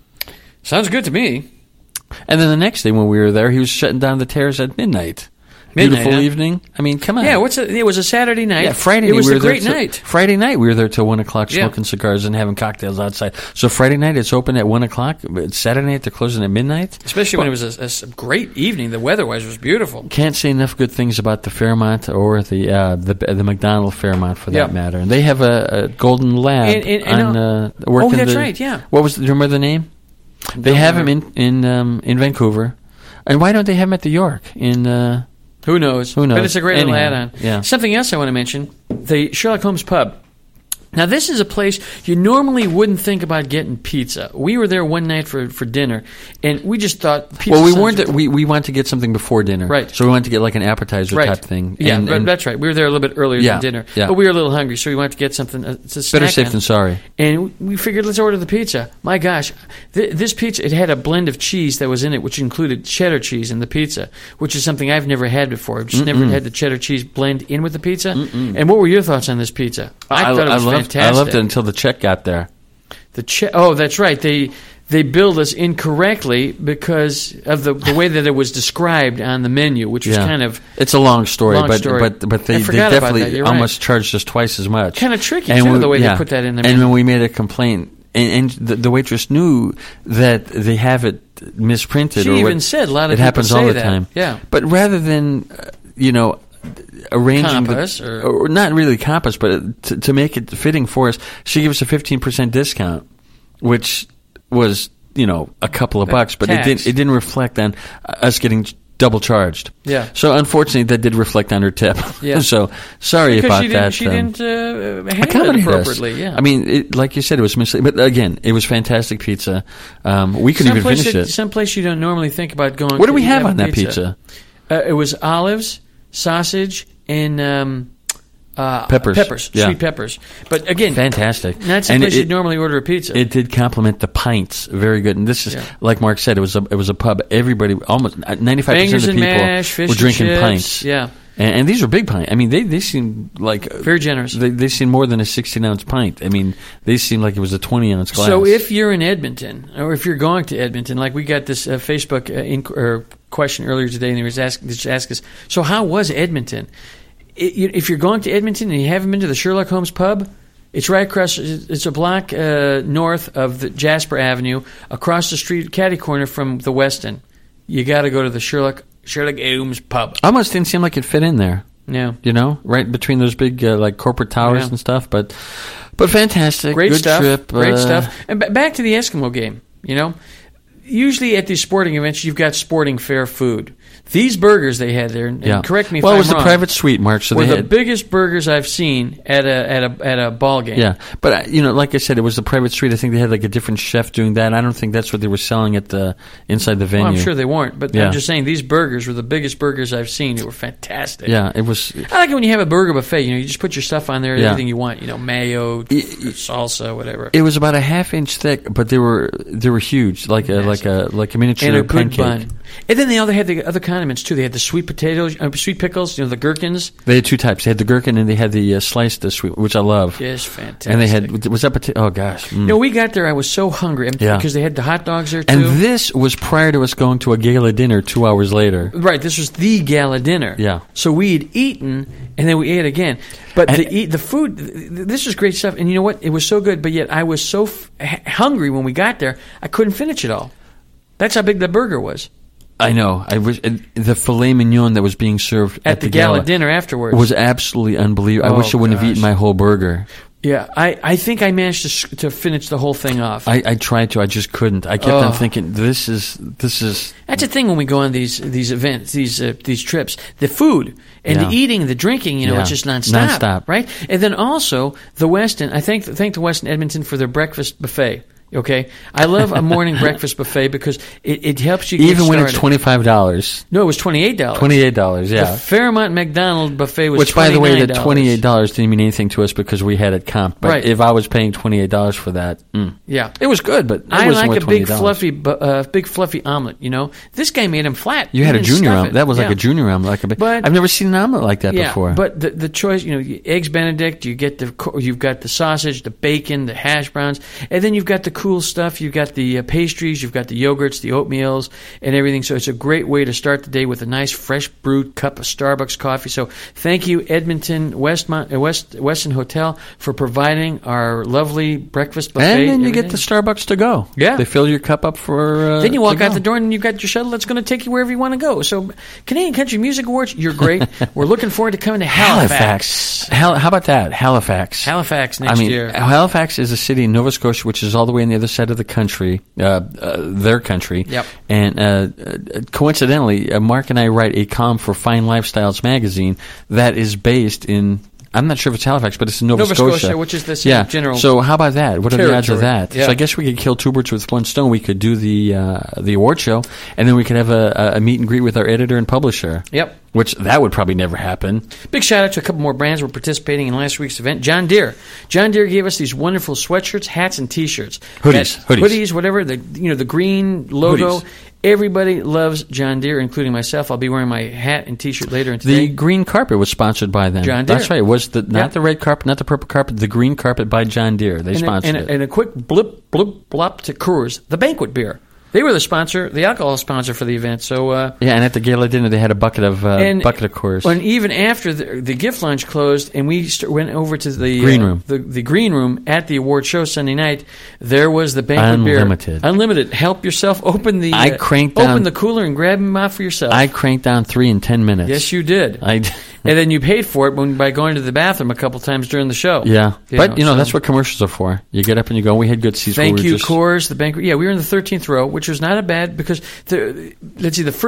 Sounds good to me. And then the next day when we were there, he was shutting down the terrace at midnight. Midnight, Beautiful huh? evening. I mean, come on. Yeah, what's a, it was a Saturday night. Yeah, Friday It night. was we a were there great till- night. Friday night we were there till one o'clock Yeah. smoking cigars and having cocktails outside. So Friday night it's open at one o'clock. But Saturday night they're closing at midnight. Especially when it was a, a s- great evening. The weather-wise was beautiful. Can't say enough good things about the Fairmont or the uh, the the MacDonald Fairmont for that Yeah. matter. And they have a, a golden lab And- and- and, on uh, uh, working oh, that's the- right, yeah. What was? Do you remember the name? They Don't have him remember. in in um, in Vancouver. And why don't they have him at the York in? Uh, Who knows? Who knows? But it's a great Anyhow, little add-on. yeah. Something else I want to mention, the Sherlock Holmes Pub. Now, this is a place you normally wouldn't think about getting pizza. We were there one night for, for dinner, and we just thought pizza well, we sounds- weren't. We we wanted to get something before dinner, Right. So we wanted to get like an appetizer Right. type thing. Yeah, and, but and that's right. We were there a little bit earlier Yeah, than dinner, yeah. but we were a little hungry, so we wanted to get something uh, to snack better safe on. than sorry. And we figured, let's order the pizza. My gosh, th- this pizza, it had a blend of cheese that was in it, which included cheddar cheese in the pizza, which is something I've never had before. I've just never had the cheddar cheese blend in with the pizza. And what were your thoughts on this pizza? I, thought it was loved, fantastic. I loved it until the check got there. The che- oh, that's right. They they billed us incorrectly because of the, the way that it was described on the menu, which was Yeah. kind of It's a long story, Long but story. but but I they, they forgot about definitely that. You're right. almost charged us twice as much. kind of tricky too, the way they put that in there. And when we made a complaint, and, and the, the waitress knew that they have it misprinted. She or even what, said a lot of it people happens say all the that. time. Yeah. but rather than uh, you know. Arranging Compass, the, or- or not really compass, but to, to make it fitting for us, she gave us a fifteen percent discount, which was you know a couple of bucks, but Tax. it didn't it didn't reflect on us getting double charged. Yeah. So unfortunately, that did reflect on her tip. Yeah. So sorry because about she didn't, that. She um, didn't uh, handle it accommodate us. appropriately. Yeah. I mean, it, like you said, it was misleading. But again, it was fantastic pizza. Um, we couldn't even Someplace finish that, it. Someplace you don't normally think about going. What to do we have have on that pizza? Uh, it was olives, sausage, and um, uh, Peppers. Peppers, Yeah. sweet peppers. But again, Fantastic. not And someplace it- you'd normally order a pizza. It did complement the pints very good, and this is Yeah. like Mark said. It was a it was a pub. Everybody, almost ninety-five percent Fingers of the and people mash, fish were and drinking chips, pints. yeah. and, and these were big pints. I mean, they they seemed like Very generous. They they seemed more than a sixteen ounce pint. I mean, they seemed like it was a twenty ounce glass. So if you're in Edmonton, or if you're going to Edmonton, like we got this uh, Facebook uh, inc- or question earlier today, and they was asking, just ask us, so how was Edmonton? It, you, if you're going to Edmonton and you haven't been to the Sherlock Holmes pub, it's right across. It's a block uh, north of the Jasper Avenue, across the street, catty corner from the Westin. You got to go to the Sherlock Sherlock Holmes pub. almost didn't seem like it fit in there. Yeah. You know, right between those big uh, like corporate towers Yeah. and stuff. But but fantastic, Great good stuff. trip, Great uh, stuff. And b- back to the Eskimo game. You know, usually at these sporting events, you've got sporting fare food. These burgers they had there, and Yeah. correct me if well, I'm it was wrong, the private suite, Mark. So were they the had biggest burgers I've seen at a at a at a ball game. Yeah, but uh, you know, like I said, it was the private suite. I think they had like a different chef doing that. I don't think that's what they were selling at the inside the venue. Well, I'm sure they weren't, but Yeah. I'm just saying these burgers were the biggest burgers I've seen. They were fantastic. Yeah, it was. I like it when you have a burger buffet. You know, you just put your stuff on there, Yeah. everything you want. You know, mayo, salsa, whatever. It was about a half inch thick, but they were they were huge, like a like a like a miniature And a good pancake. bun. And then they all had the other condiments too. They had the sweet potatoes, uh, sweet pickles. You know, the gherkins. They had two types. They had the gherkin and they had the uh, sliced uh, sweet, which I love. Yes, fantastic. And they had was that potato? Oh gosh. Mm. You know, we got there. I was so hungry Yeah. because they had the hot dogs there too. And this was prior to us going to a gala dinner two hours later. Right, this was the gala dinner. Yeah. So we'd eaten, and then we ate again. But And- the eat the food, th- th- this was great stuff. And you know what? It was so good. But yet I was so f- h- hungry when we got there, I couldn't finish it all. That's how big the burger was I know. I wish and the filet mignon that was being served at, at, the, gala, dinner afterwards. was absolutely unbelievable. I Oh, wish I wouldn't have gosh. eaten my whole burger. yeah, I, I think I managed to s- to finish the whole thing off. I, I tried to. I just couldn't. I kept Oh. on thinking, this is this is. That's the thing when we go on these these events, these uh, these trips. The food and Yeah. the eating, the drinking, you know, Yeah. it's just nonstop, Nonstop. right? And then also the Westin. I thank thank the Westin Edmonton for their breakfast buffet. Okay, I love a morning breakfast buffet because it, it helps you get Even when it's started. twenty five dollars, No, it was twenty eight dollars. twenty eight dollars, The yeah. Fairmont McDonald buffet was. Which, by the way, twenty-nine that dollars. twenty eight dollars didn't mean anything to us because we had it comped. But Right. if I was paying twenty eight dollars for that, mm. Yeah, it was good. But it I wasn't like worth a big twenty dollars. fluffy, bu- uh, big fluffy omelet. You know, this guy made him flat. You He had a didn't junior stuff omelet. it. That was like Yeah. a junior omelet. Like a big, But- I've never seen an omelet like that Yeah, before. but the the choice, you know, you- eggs Benedict, you get the co- you've got the sausage, the bacon, the hash browns, and then you've got the cool stuff. You've got the uh, pastries, you've got the yogurts, the oatmeals, and everything. So it's a great way to start the day with a nice fresh brewed cup of Starbucks coffee. So thank you, Edmonton Westmont uh, West Westin Hotel, for providing our lovely breakfast buffet. and then you every get day. the Starbucks to go. Yeah. They fill your cup up for. Uh, Then you walk to out go. the door and you've got your shuttle that's going to take you wherever you want to go. So, Canadian Country Music Awards, you're great. We're looking forward to coming to Halifax. Halifax. Hal- how about that? Halifax. Halifax next I mean, year. Halifax is a city in Nova Scotia, which is all the way on the other side of the country, uh, uh, their country. Yep. And uh, uh, coincidentally, uh, Mark and I write a column for Fine Lifestyles magazine that is based in. I'm not sure if it's Halifax, but it's in Nova, Nova Scotia, which is the same yeah. general So how about that? What are the odds of territory. that? Yeah. So I guess we could kill two birds with one stone. We could do the uh, the award show, and then we could have a, a meet and greet with our editor and publisher. Yep. Which that would probably never happen. Big shout out to a couple more brands who were participating in last week's event. John Deere. John Deere gave us these wonderful sweatshirts, hats, and T-shirts. Hoodies, Got hoodies. hoodies, whatever. The you know the green logo. Hoodies. Everybody loves John Deere, including myself. I'll be wearing my hat and T-shirt later in The today. green carpet was sponsored by them. John Deere. That's right. It was the not Yeah. the red carpet, not the purple carpet, the green carpet by John Deere. They and, a, sponsored and, a, it. and a quick blip, blip, blop to Coors, the banquet beer. They were the sponsor, the alcohol sponsor for the event. So. Uh, Yeah, and at the gala dinner they had a bucket of uh, and, bucket of Coors. And even after the, the gift lounge closed, and we st- went over to the Green uh, room. the, the green room at the award show Sunday night, there was the banquet Unlimited. beer, unlimited. Help yourself. Open the I uh, cranked open down- the cooler and grab them out for yourself. I cranked down three in ten minutes. yes, you did. I. And then you paid for it when, by going to the bathroom a couple times during the show. Yeah, You but know, you know so- that's what commercials are for. You get up and you go. We had good seats. where Thank we were you, just, Coors, the banquet. Yeah, we were in the thirteenth row, which was not a bad because the let's see, the first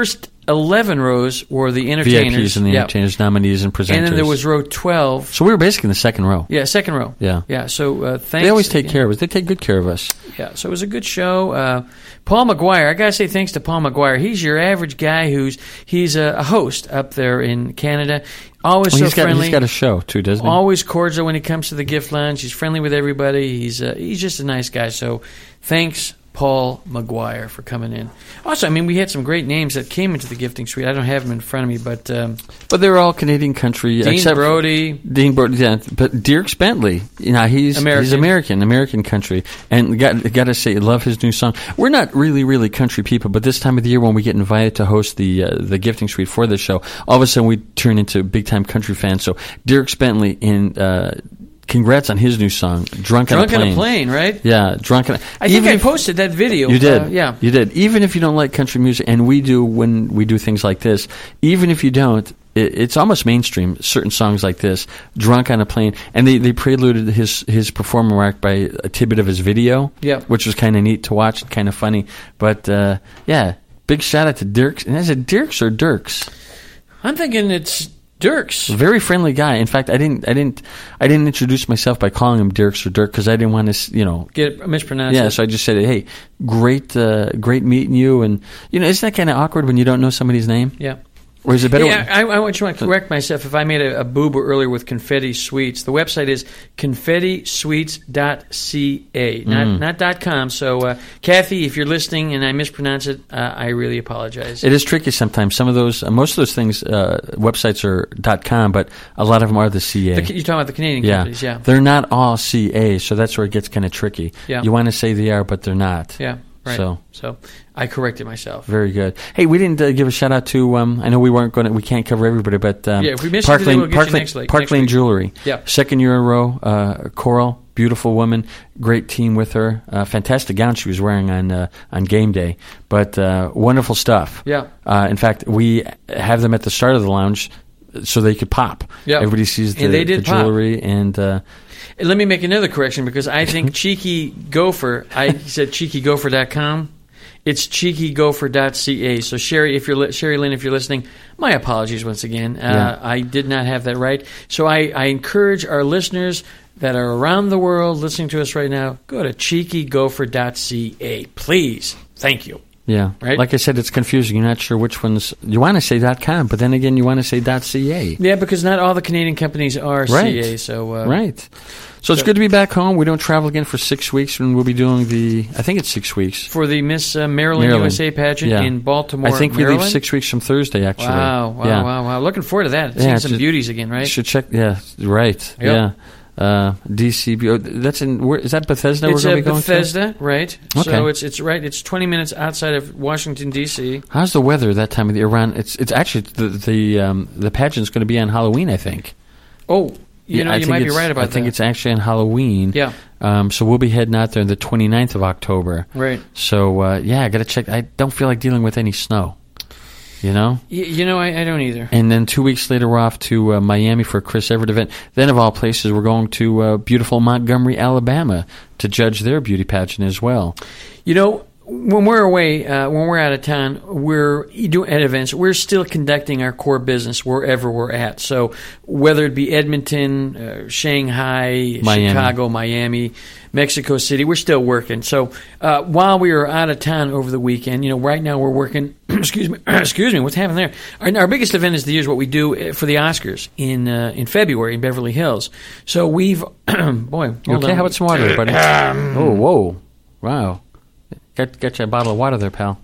eleven rows were the entertainers. V I Ps and the yeah. entertainers, nominees, and presenters. And then there was row twelve. So we were basically in the second row. Yeah, second row. Yeah. Yeah, so uh, thanks. They always take again. care of us. They take good care of us. Yeah, so it was a good show. Uh, Paul McGuire, I got to say thanks to Paul McGuire. He's your average guy who's, he's a, a host up there in Canada. Always Well, so he's got, friendly. He's got a show, too, doesn't he? Always cordial when he comes to the gift lounge. He's friendly with everybody. He's uh, he's just a nice guy. So thanks, Paul McGuire, for coming in. Also, I mean, we had some great names that came into the gifting suite. I don't have them in front of me, but um, But they're all Canadian country. Dean except Brody. Dean Brody, yeah. But Dirk Bentley, you know, he's American. he's American, American country. And got got to say, I love his new song. We're not really, really country people, but this time of the year when we get invited to host the uh, the gifting suite for the show, all of a sudden we turn into big-time country fans. So Dirk Bentley in... Uh, Congrats on his new song, "Drunk, Drunk on a Plane." on a Plane, right? Yeah, "Drunk on a." I think I posted that video. You did, Uh, yeah. You did. Even if you don't like country music, and we do when we do things like this, even if you don't, it, it's almost mainstream. Certain songs like this, "Drunk on a Plane," and they, they preluded his his performance work by a tidbit of his video, Yeah. which was kind of neat to watch, and kind of funny. But uh, yeah, big shout out to Dirks. And is it Dirks or Dirks? I'm thinking it's Dirks. Very friendly guy. In fact, I didn't, I didn't, I didn't introduce myself by calling him Dirks or Dirk because I didn't want to, you know, Get mispronounced. yeah. it. So I just said, "Hey, great, uh, great meeting you." And you know, isn't that kind of awkward when you don't know somebody's name? Yeah. Or is it better? Yeah, when, I, I want to correct myself if I made a, a boo-boo earlier with Confetti Sweets. The website is confetti sweets dot c a, not Mm. not dot .com. So, uh, Kathy, if you're listening and I mispronounce it, uh, I really apologize. it is tricky sometimes. Some of those, uh, most of those things, uh, websites are .com, but a lot of them are the C A. The, you're talking about the Canadian yeah. companies, yeah. They're not all C A, so that's where it gets kind of tricky. Yeah. You want to say they are, but they're not. Yeah, right. So. So I corrected myself. Very good. Hey, we didn't uh, give a shout out to. Um, I know we weren't going to. We can't cover everybody, but um, Yeah, if we missed Park you today, Lane, we'll get Park you Lane, next week- Park next Lane week. Jewelry. Yeah. Second year in a row. Uh, Coral, beautiful woman, great team with her. Uh, fantastic gown she was wearing on uh, on game day, but uh, wonderful stuff. Yeah. Uh, in fact, we have them at the start of the lounge so they could pop. Yeah. Everybody sees the, And they did the pop. jewelry and. Uh, And let me make another correction because I think Cheeky Gopher, I said cheeky gopher dot com. It's cheeky gopher dot c a. So Sherry, if you're li- Sherry Lynn, if you're listening, my apologies once again. Uh, Yeah. I did not have that right. So I, I encourage our listeners that are around the world listening to us right now, go to cheeky gopher dot c a, please. Thank you. Yeah. Right? Like I said, it's confusing. You're not sure which ones. You want to say .com, but then again, you want to say .ca. Yeah, because not all the Canadian companies are Right. C A. So uh, Right. So it's so- good to be back home. We don't travel again for six weeks, and we'll be doing the, I think it's six weeks. for the Miss uh, Maryland, Maryland. U S A pageant Yeah. in Baltimore, I think we Maryland. leave six weeks from Thursday, actually. Wow, wow, yeah. wow, wow. Looking forward to that. Yeah, Seeing it's some just- beauties again, right? Should check, yeah, right. Yep. Yeah. Uh, D C B. Oh, that's in, where, is that Bethesda It's we're uh, going to be going Bethesda, right? Okay. So it's it's right. It's twenty minutes outside of Washington D C. to? How's the weather that time of the year around? It's it's actually, the the, um, the pageant's going to be on Halloween, I think. Oh, you Yeah, know, I you think might be it's- right about I that. think it's actually on Halloween. Yeah. Um, so we'll be heading out there on the twenty-ninth of October. Right. So, uh, yeah, I got to check. I don't feel like dealing with any snow, you know? Y- you know, I, I don't either. And then two weeks later, we're off to uh, Miami for a Chris Everett event. Then, of all places, we're going to uh, beautiful Montgomery, Alabama to judge their beauty pageant as well. You know, when we're away, uh, when we're out of town, we're doing at events. We're still conducting our core business wherever we're at. So whether it be Edmonton, uh, Shanghai, Miami. Chicago, Miami, Mexico City, we're still working. So uh, while we were out of town over the weekend, you know, right now we're working. excuse me, excuse me. What's happening there? Our, our biggest event is the year's what we do for the Oscars in uh, in February in Beverly Hills. So we've boy, You hold okay? on. How about some water, buddy? oh, whoa. Wow. Got, got you a bottle of water there, pal.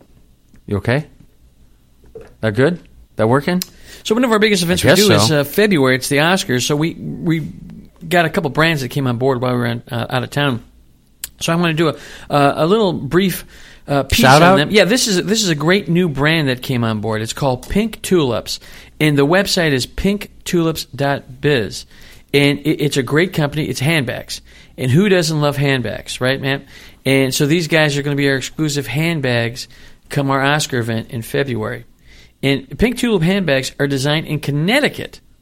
You okay? That good? That working? So one of our biggest events I we do guess is so. uh, February. It's the Oscars. So we we got a couple brands that came on board while we were in, uh, out of town. So I want to do a uh, a little brief uh, piece Shout on out? them. Yeah, this is this is a great new brand that came on board. It's called Pink Tulips, and the website is pink tulips dot biz. And it, it's a great company. It's handbags, and who doesn't love handbags, right, man? And so these guys are going to be our exclusive handbags come our Oscar event in February. And Pink Tulip handbags are designed in Connecticut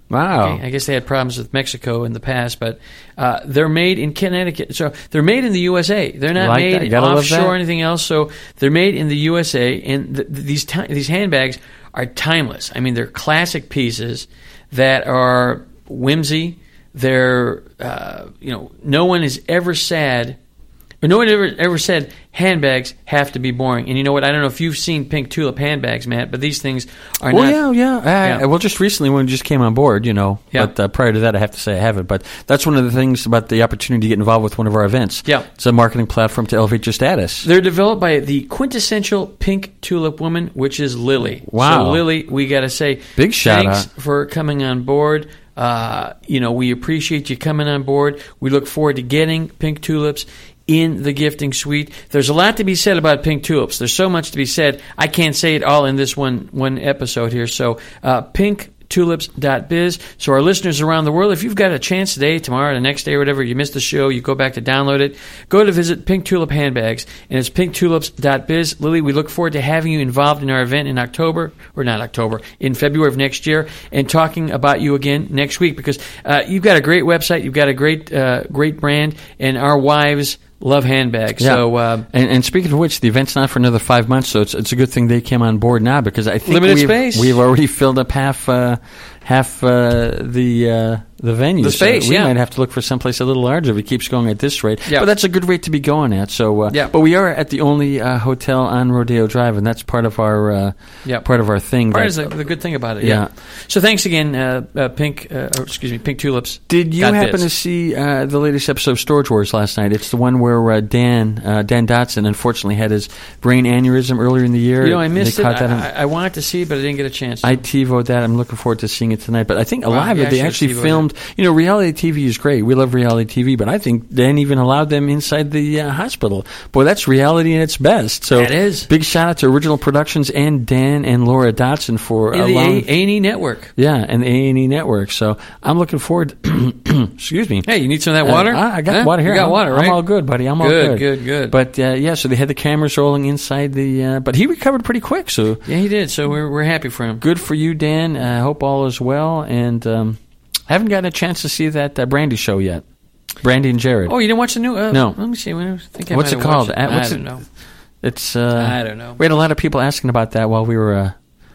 Wow. Okay, I guess they had problems with Mexico in the past, but uh, they're made in Connecticut. So they're made in the U S A. They're not Like made that. You gotta love offshore that. or anything else. So they're made in the U S A, and th- th- these ti- these handbags are timeless. I mean, they're classic pieces that are whimsy. They're uh, you know, no one is ever sad. But no one ever ever said handbags have to be boring. And you know what? I don't know if you've seen Pink Tulip handbags, Matt, but these things are Well, not. yeah, yeah. I, Yeah. Well, just recently when we just came on board, you know. Yeah. But uh, prior to that, I have to say I haven't. But that's one of the things about the opportunity to get involved with one of our events. Yeah. It's a marketing platform to elevate your status. They're developed by the quintessential Pink Tulip woman, which is Lily. Wow. So, Lily, we got to say Big shout thanks out. for coming on board. Uh, you know, we appreciate you coming on board. We look forward to getting Pink Tulips in the gifting suite. There's a lot to be said about Pink Tulips. There's so much to be said. I can't say it all in this one one episode here. So, uh, pink tulips dot biz. So our listeners around the world, if you've got a chance today, tomorrow, the next day, or whatever, you missed the show, you go back to download it, go to visit Pink Tulip Handbags, and it's pink tulips dot biz. Lily, we look forward to having you involved in our event in October, or not October, in February of next year, and talking about you again next week, because uh, you've got a great website, you've got a great, uh, great brand, and our wives love handbags. Yeah. So, uh, and, and speaking of which, the event's not for another five months, so it's it's a good thing they came on board now, because I think Limited we've, space. we've already filled up half uh, half uh, the uh, the venue. The space, so we yeah. might have to look for someplace a little larger if it keeps going at this rate. Yeah. But that's a good rate to be going at. So, uh, Yeah. but we are at the only uh, hotel on Rodeo Drive, and that's part of our uh, Yeah. part of our thing. part that- is the, the good thing about it. Yeah. Yeah. So thanks again, uh, uh, Pink, uh, or excuse me, Pink Tulips. Did you Got happen this. to see uh, the latest episode of Storage Wars last night? It's the one where uh, Dan uh, Dan Dotson unfortunately had his brain aneurysm earlier in the year. You know, I missed They it. caught that on- I, I wanted to see it, but I didn't get a chance. I TiVoed that. I'm looking forward to seeing it tonight. But I think a Wow, lot of you it, they actually actually TiVoed filmed. You know, reality T V is great. We love reality T V, but I think Dan even allowed them inside the uh, hospital. Boy, that's reality in its best. So That is. big shout out to Original Productions and Dan and Laura Dotson for in the allowing. A and E network. Yeah, and the A and E network. So I'm looking forward. excuse me. Hey, you need some of that water? Uh, I I got Huh? water here. You got I'm, water, right? I'm all good, buddy. I'm all Good, good. good, good. But uh, yeah, so they had the cameras rolling inside the. Uh, but he recovered pretty quick. So Yeah, he did. So we're we're happy for him. good for you, Dan. I hope all is well. And um, I haven't gotten a chance to see that uh, Brandy show yet. Brandy and Jared. Oh, you didn't watch the new? Uh, No. Let me see. I think I What's might it have called? watched Uh, what's I it- don't know. It's. Uh, I don't know. We had a lot of people asking about that while we were uh,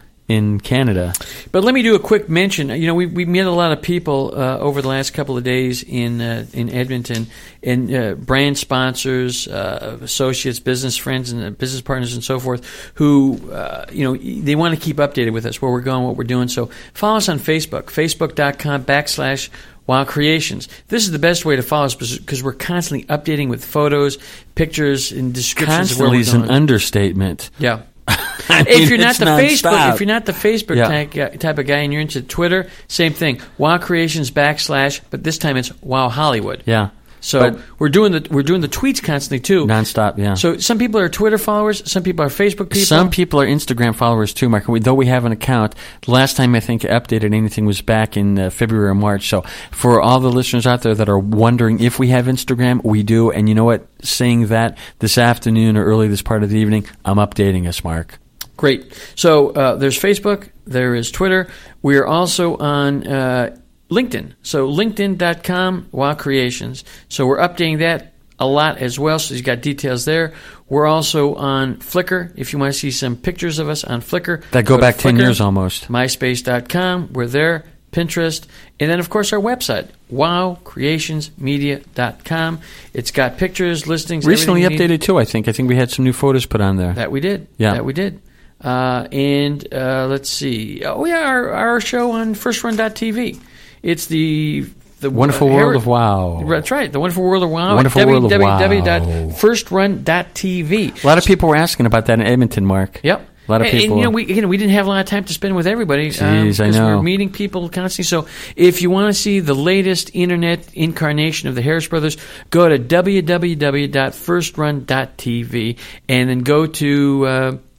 in Canada. But let me do a quick mention. You know, we we met a lot of people uh, over the last couple of days in uh, in Edmonton, and uh, brand sponsors, uh, associates, business friends, and uh, business partners, and so forth, who uh, you know they want to keep updated with us, where we're going, what we're doing. So follow us on Facebook, facebook.com backslash Wow Creations. This is the best way to follow us because we're constantly updating with photos, pictures, and descriptions of where Constantly we're is an going. understatement. Yeah. I mean, if you're not it's the Facebook, nonstop. if you're not the Facebook Yeah. type, guy- type of guy, and you're into Twitter, same thing. Wow Creations backslash, but this time it's Wow Hollywood. Yeah. So But- we're doing the we're doing the tweets constantly too. Nonstop, yeah. So some people are Twitter followers, some people are Facebook people. Some people are Instagram followers too, Mark. We, though we have an account, the last time I think I updated anything was back in uh, February or March. So for all the listeners out there that are wondering if we have Instagram, we do. And you know what? Saying that this afternoon or early this part of the evening, I'm updating us, Mark. Great. So uh, there's Facebook, there is Twitter. We are also on uh, LinkedIn. So linkedin dot com, Wow Creations. So we're updating that a lot as well. So you've got details there. We're also on Flickr. If you want to see some pictures of us on Flickr. That go to back ten Flickr, years almost. myspace dot com. We're there. Pinterest. And then, of course, our website, wow creations media dot com. It's got pictures, listings. Recently everything you need. updated too, I think. I think we had some new photos put on there. That we did. Yeah. That we did. Uh, and uh, let's see. Oh, yeah, our, our show on first run dot t v. It's the the Wonderful uh, World Heri- of Wow. That's right. The Wonderful World of Wow. Wonderful at World of Wow. w w w dot first run dot t v. A lot of people were asking about that in Edmonton, Mark. Yep. A lot of And- people. And, you know, we again we didn't have a lot of time to spend with everybody. Jeez, I because know. We're meeting people constantly. So if you want to see the latest internet incarnation of the Harris Brothers, go to w w w dot first run dot t v and then go to uh,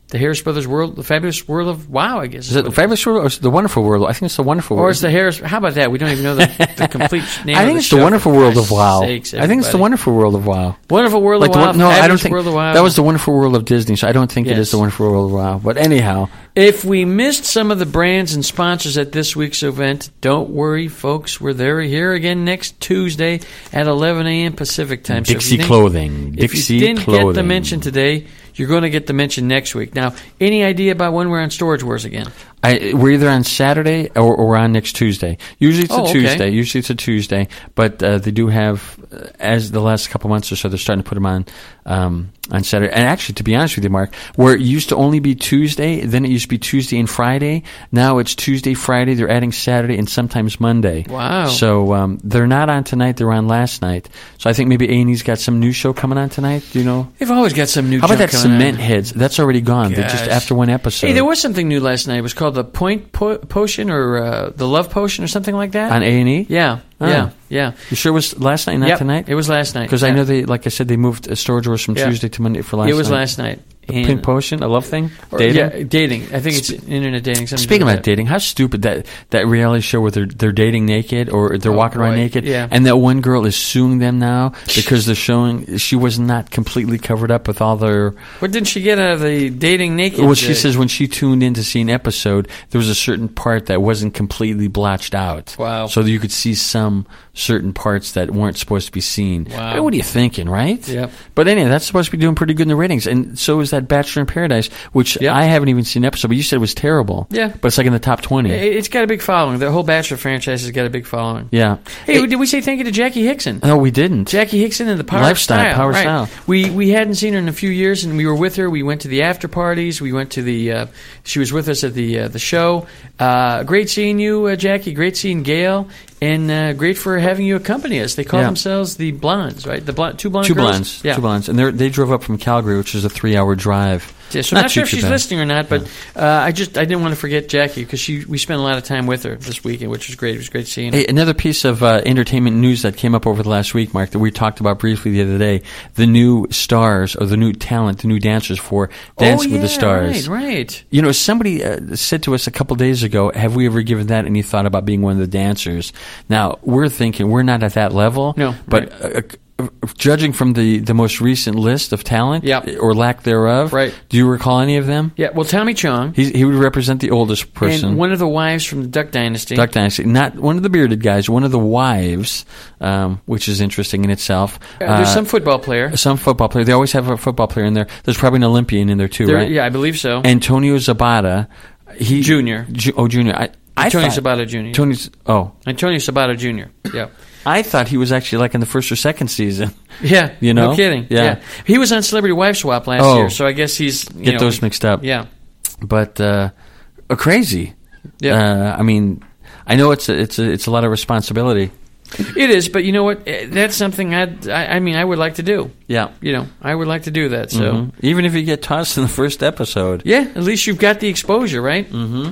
The Harris Brothers World, the Fabulous World of Wow, I guess. Is it the Fabulous World or is it the Wonderful World? I think it's the Wonderful World. Or it's the Harris. How about that? We don't even know the, the complete name. I think of the it's show, the Wonderful for World God's of Wow. sakes, I think it's the everybody. Wonderful World of Wow. Wonderful World Like of the Wow. one, no, I Fabulous don't think World of Wow. that was the Wonderful World of Disney. So I don't think it Yes. is the Wonderful World of Wow. But anyhow, If we missed some of the brands and sponsors at this week's event, don't worry, folks. We're there here again next Tuesday at eleven a.m. Pacific time. So if Dixie you think- Clothing. If Dixie you didn't Clothing. get the mention today, you're going to get the mention next week. Now, any idea about when we're on Storage Wars again? I, we're either on Saturday or, or we're on next Tuesday. Usually it's Oh, a okay. Tuesday. Usually it's a Tuesday, but uh, they do have, uh, as the last couple months or so, they're starting to put them on um, on Saturday. And actually, to be honest with you, Mark, where it used to only be Tuesday, then it used to be Tuesday and Friday. Now it's Tuesday, Friday. They're adding Saturday and sometimes Monday. Wow. So um, they're not on tonight. They're on last night. So I think maybe A and E's got some new show coming on tonight. Do you know? They've always got some new How about junk that coming Cement on. Heads? That's already gone. They just Gosh. after one episode. Hey, there was something new last night. It was called the Point po- Potion or uh, the Love Potion or something like that. on A and E. Yeah, Oh. yeah, yeah. You sure it was last night, not Yep, tonight? It was last night. Because yeah. I know they, like I said, they moved uh, Storage Wars from Yeah. Tuesday to Monday for last night. It was last night. And- Pink Potion, a love thing? or- Dating? Yeah, dating. I think it's internet dating. something Speaking to do about with dating, how stupid that, that reality show where they're they're dating naked or they're Oh, walking around boy. naked, Yeah. and that one girl is suing them now because they're showing she was not completely covered up with all their. that. What didn't she get out of the dating naked? Well, she uh, says when she tuned in to see an episode, there was a certain part that wasn't completely blotched out. Wow. So you could see some certain parts that weren't supposed to be seen. Wow. Hey, what are you thinking, right? Yep. But anyway, that's supposed to be doing pretty good in the ratings, and so is that Bachelor in Paradise, which Yep. I haven't even seen an episode, but you said it was terrible. Yeah. But it's like in the top twenty. It- It's got a big following. The whole Bachelor franchise has got a big following. Yeah. Hey, Hey, did we say thank you to Jackie Hickson? no, we didn't. Jackie Hickson and the Power Lifestyle, of Style. Power right. Style. We we hadn't seen her in a few years, and we were with her. We went to the after parties. We went to the. Uh, she was with us at the uh, the show. Uh, great seeing you, uh, Jackie. Great seeing Gail, and uh, great for having you accompany us. They call Yeah. themselves the Blondes, right? The blonde, two blonde Two girls? blondes. Yeah. Two blondes. And they're- they drove up from Calgary, which is a three-hour drive. Yeah, so I'm not too, sure if too she's bad. listening or not, but uh, I just I didn't want to forget Jackie because she we spent a lot of time with her this weekend, which was great. It was great seeing her. Hey, another piece of uh, entertainment news that came up over the last week, Mark, that we talked about briefly the other day: the new stars or the new talent, the new dancers for Dancing oh, with the yeah, Stars. Right, right. You know, somebody uh, said to us a couple days ago, "Have we ever given that any thought about being one of the dancers?" Now we're thinking we're not at that level. No, but. Uh, uh, judging from the, the most recent list of talent, Yep. or lack thereof, Right. do you recall any of them? Yeah, well, Tommy Chong He, he would represent the oldest person. and one of the wives from the Duck Dynasty. Duck Dynasty, not one of the bearded guys, one of the wives, um, which is interesting in itself. Uh, there's Uh, some football player. some football player. They always have a football player in there. There's probably an Olympian in there too, There- right? Yeah, I believe so. Antonio Zabata, he Junior. Ju- oh, Junior. I, I Antonio thought, Sabato Junior Tony's. Oh, Antonio Sabato Junior Yeah. I thought he was actually like in the first or second season. Yeah. You know? No kidding. Yeah. He was on Celebrity Wife Swap last Oh. year, so I guess he's. You Get know, those mixed up. Yeah. But uh, uh, crazy. Yeah. Uh, I mean, I know it's a, it's a, it's a lot of responsibility. It is, but you know what? Eh, That's something I'd, I I mean, I would like to do. Yeah. You know, I would like to do that. So, Mhm. Even if you get tossed in the first episode. yeah, at least you've got the exposure, right? Mm-hmm.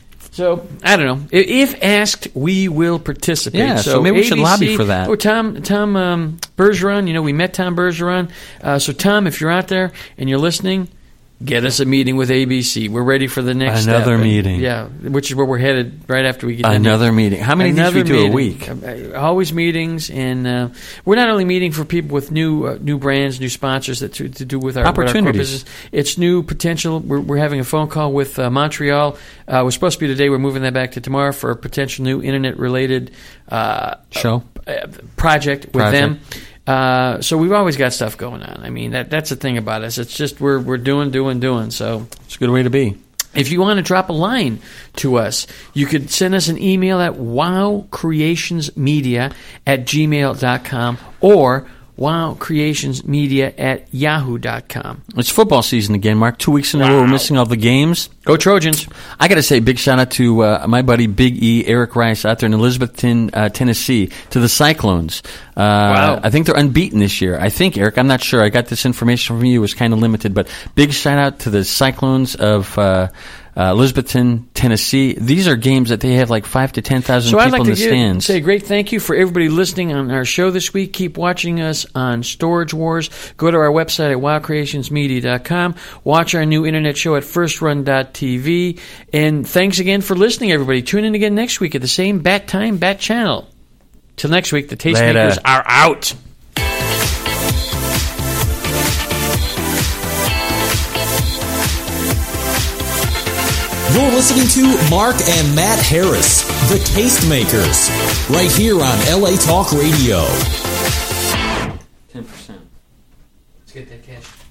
So, I don't know. I- If asked, we will participate. Yeah, so maybe we should A B C lobby for that. Oh, Tom, Tom um, Bergeron, you know, we met Tom Bergeron. Uh, so, Tom, if you're out there and you're listening, get us a meeting with A B C. We're ready for the next step. Another And, meeting. Yeah, which is where we're headed right after we get done. Another meeting. How many Another of these we do a meeting. week? Uh, Always meetings, and uh, we're not only meeting for people with new uh, new brands, new sponsors that to, to do with our, with our core Opportunities. business. It's new potential. We're, we're having a phone call with uh, Montreal. Uh, we're supposed to be today. We're moving that back to tomorrow for a potential new internet related uh, Show? uh, project with Project. them. Uh, so we've always got stuff going on. I mean, that that's the thing about us. It's just we're we're doing, doing, doing. So It's a good way to be. if you want to drop a line to us, you could send us an email at wowcreationsmedia at gmail dot com or wowcreationsmedia at yahoo dot com. It's football season again, Mark. Two weeks in a row, we're missing all the games. Go Trojans. I got to say, big shout out to uh, my buddy Big E, Eric Rice, out there in Elizabethton, uh, Tennessee, to the Cyclones. Uh, Wow. I think they're unbeaten this year. I think, Eric, I'm not sure. I got this information from you. It was kind of limited, but big shout out to the Cyclones of uh, uh, Elizabethton, Tennessee. These are games that they have like five to ten thousand so people I'd like in to the give, stands. say a great thank you for everybody listening on our show this week. Keep watching us on Storage Wars. Go to our website at wow creations media dot com. Watch our new internet show at first run dot t v. And thanks again for listening, everybody. Tune in again next week at the same bat time, bat channel. Till next week, the Tastemakers are out. You're listening to Mark and Matt Harris, the Tastemakers, right here on L A Talk Radio. ten percent. Let's get that cash.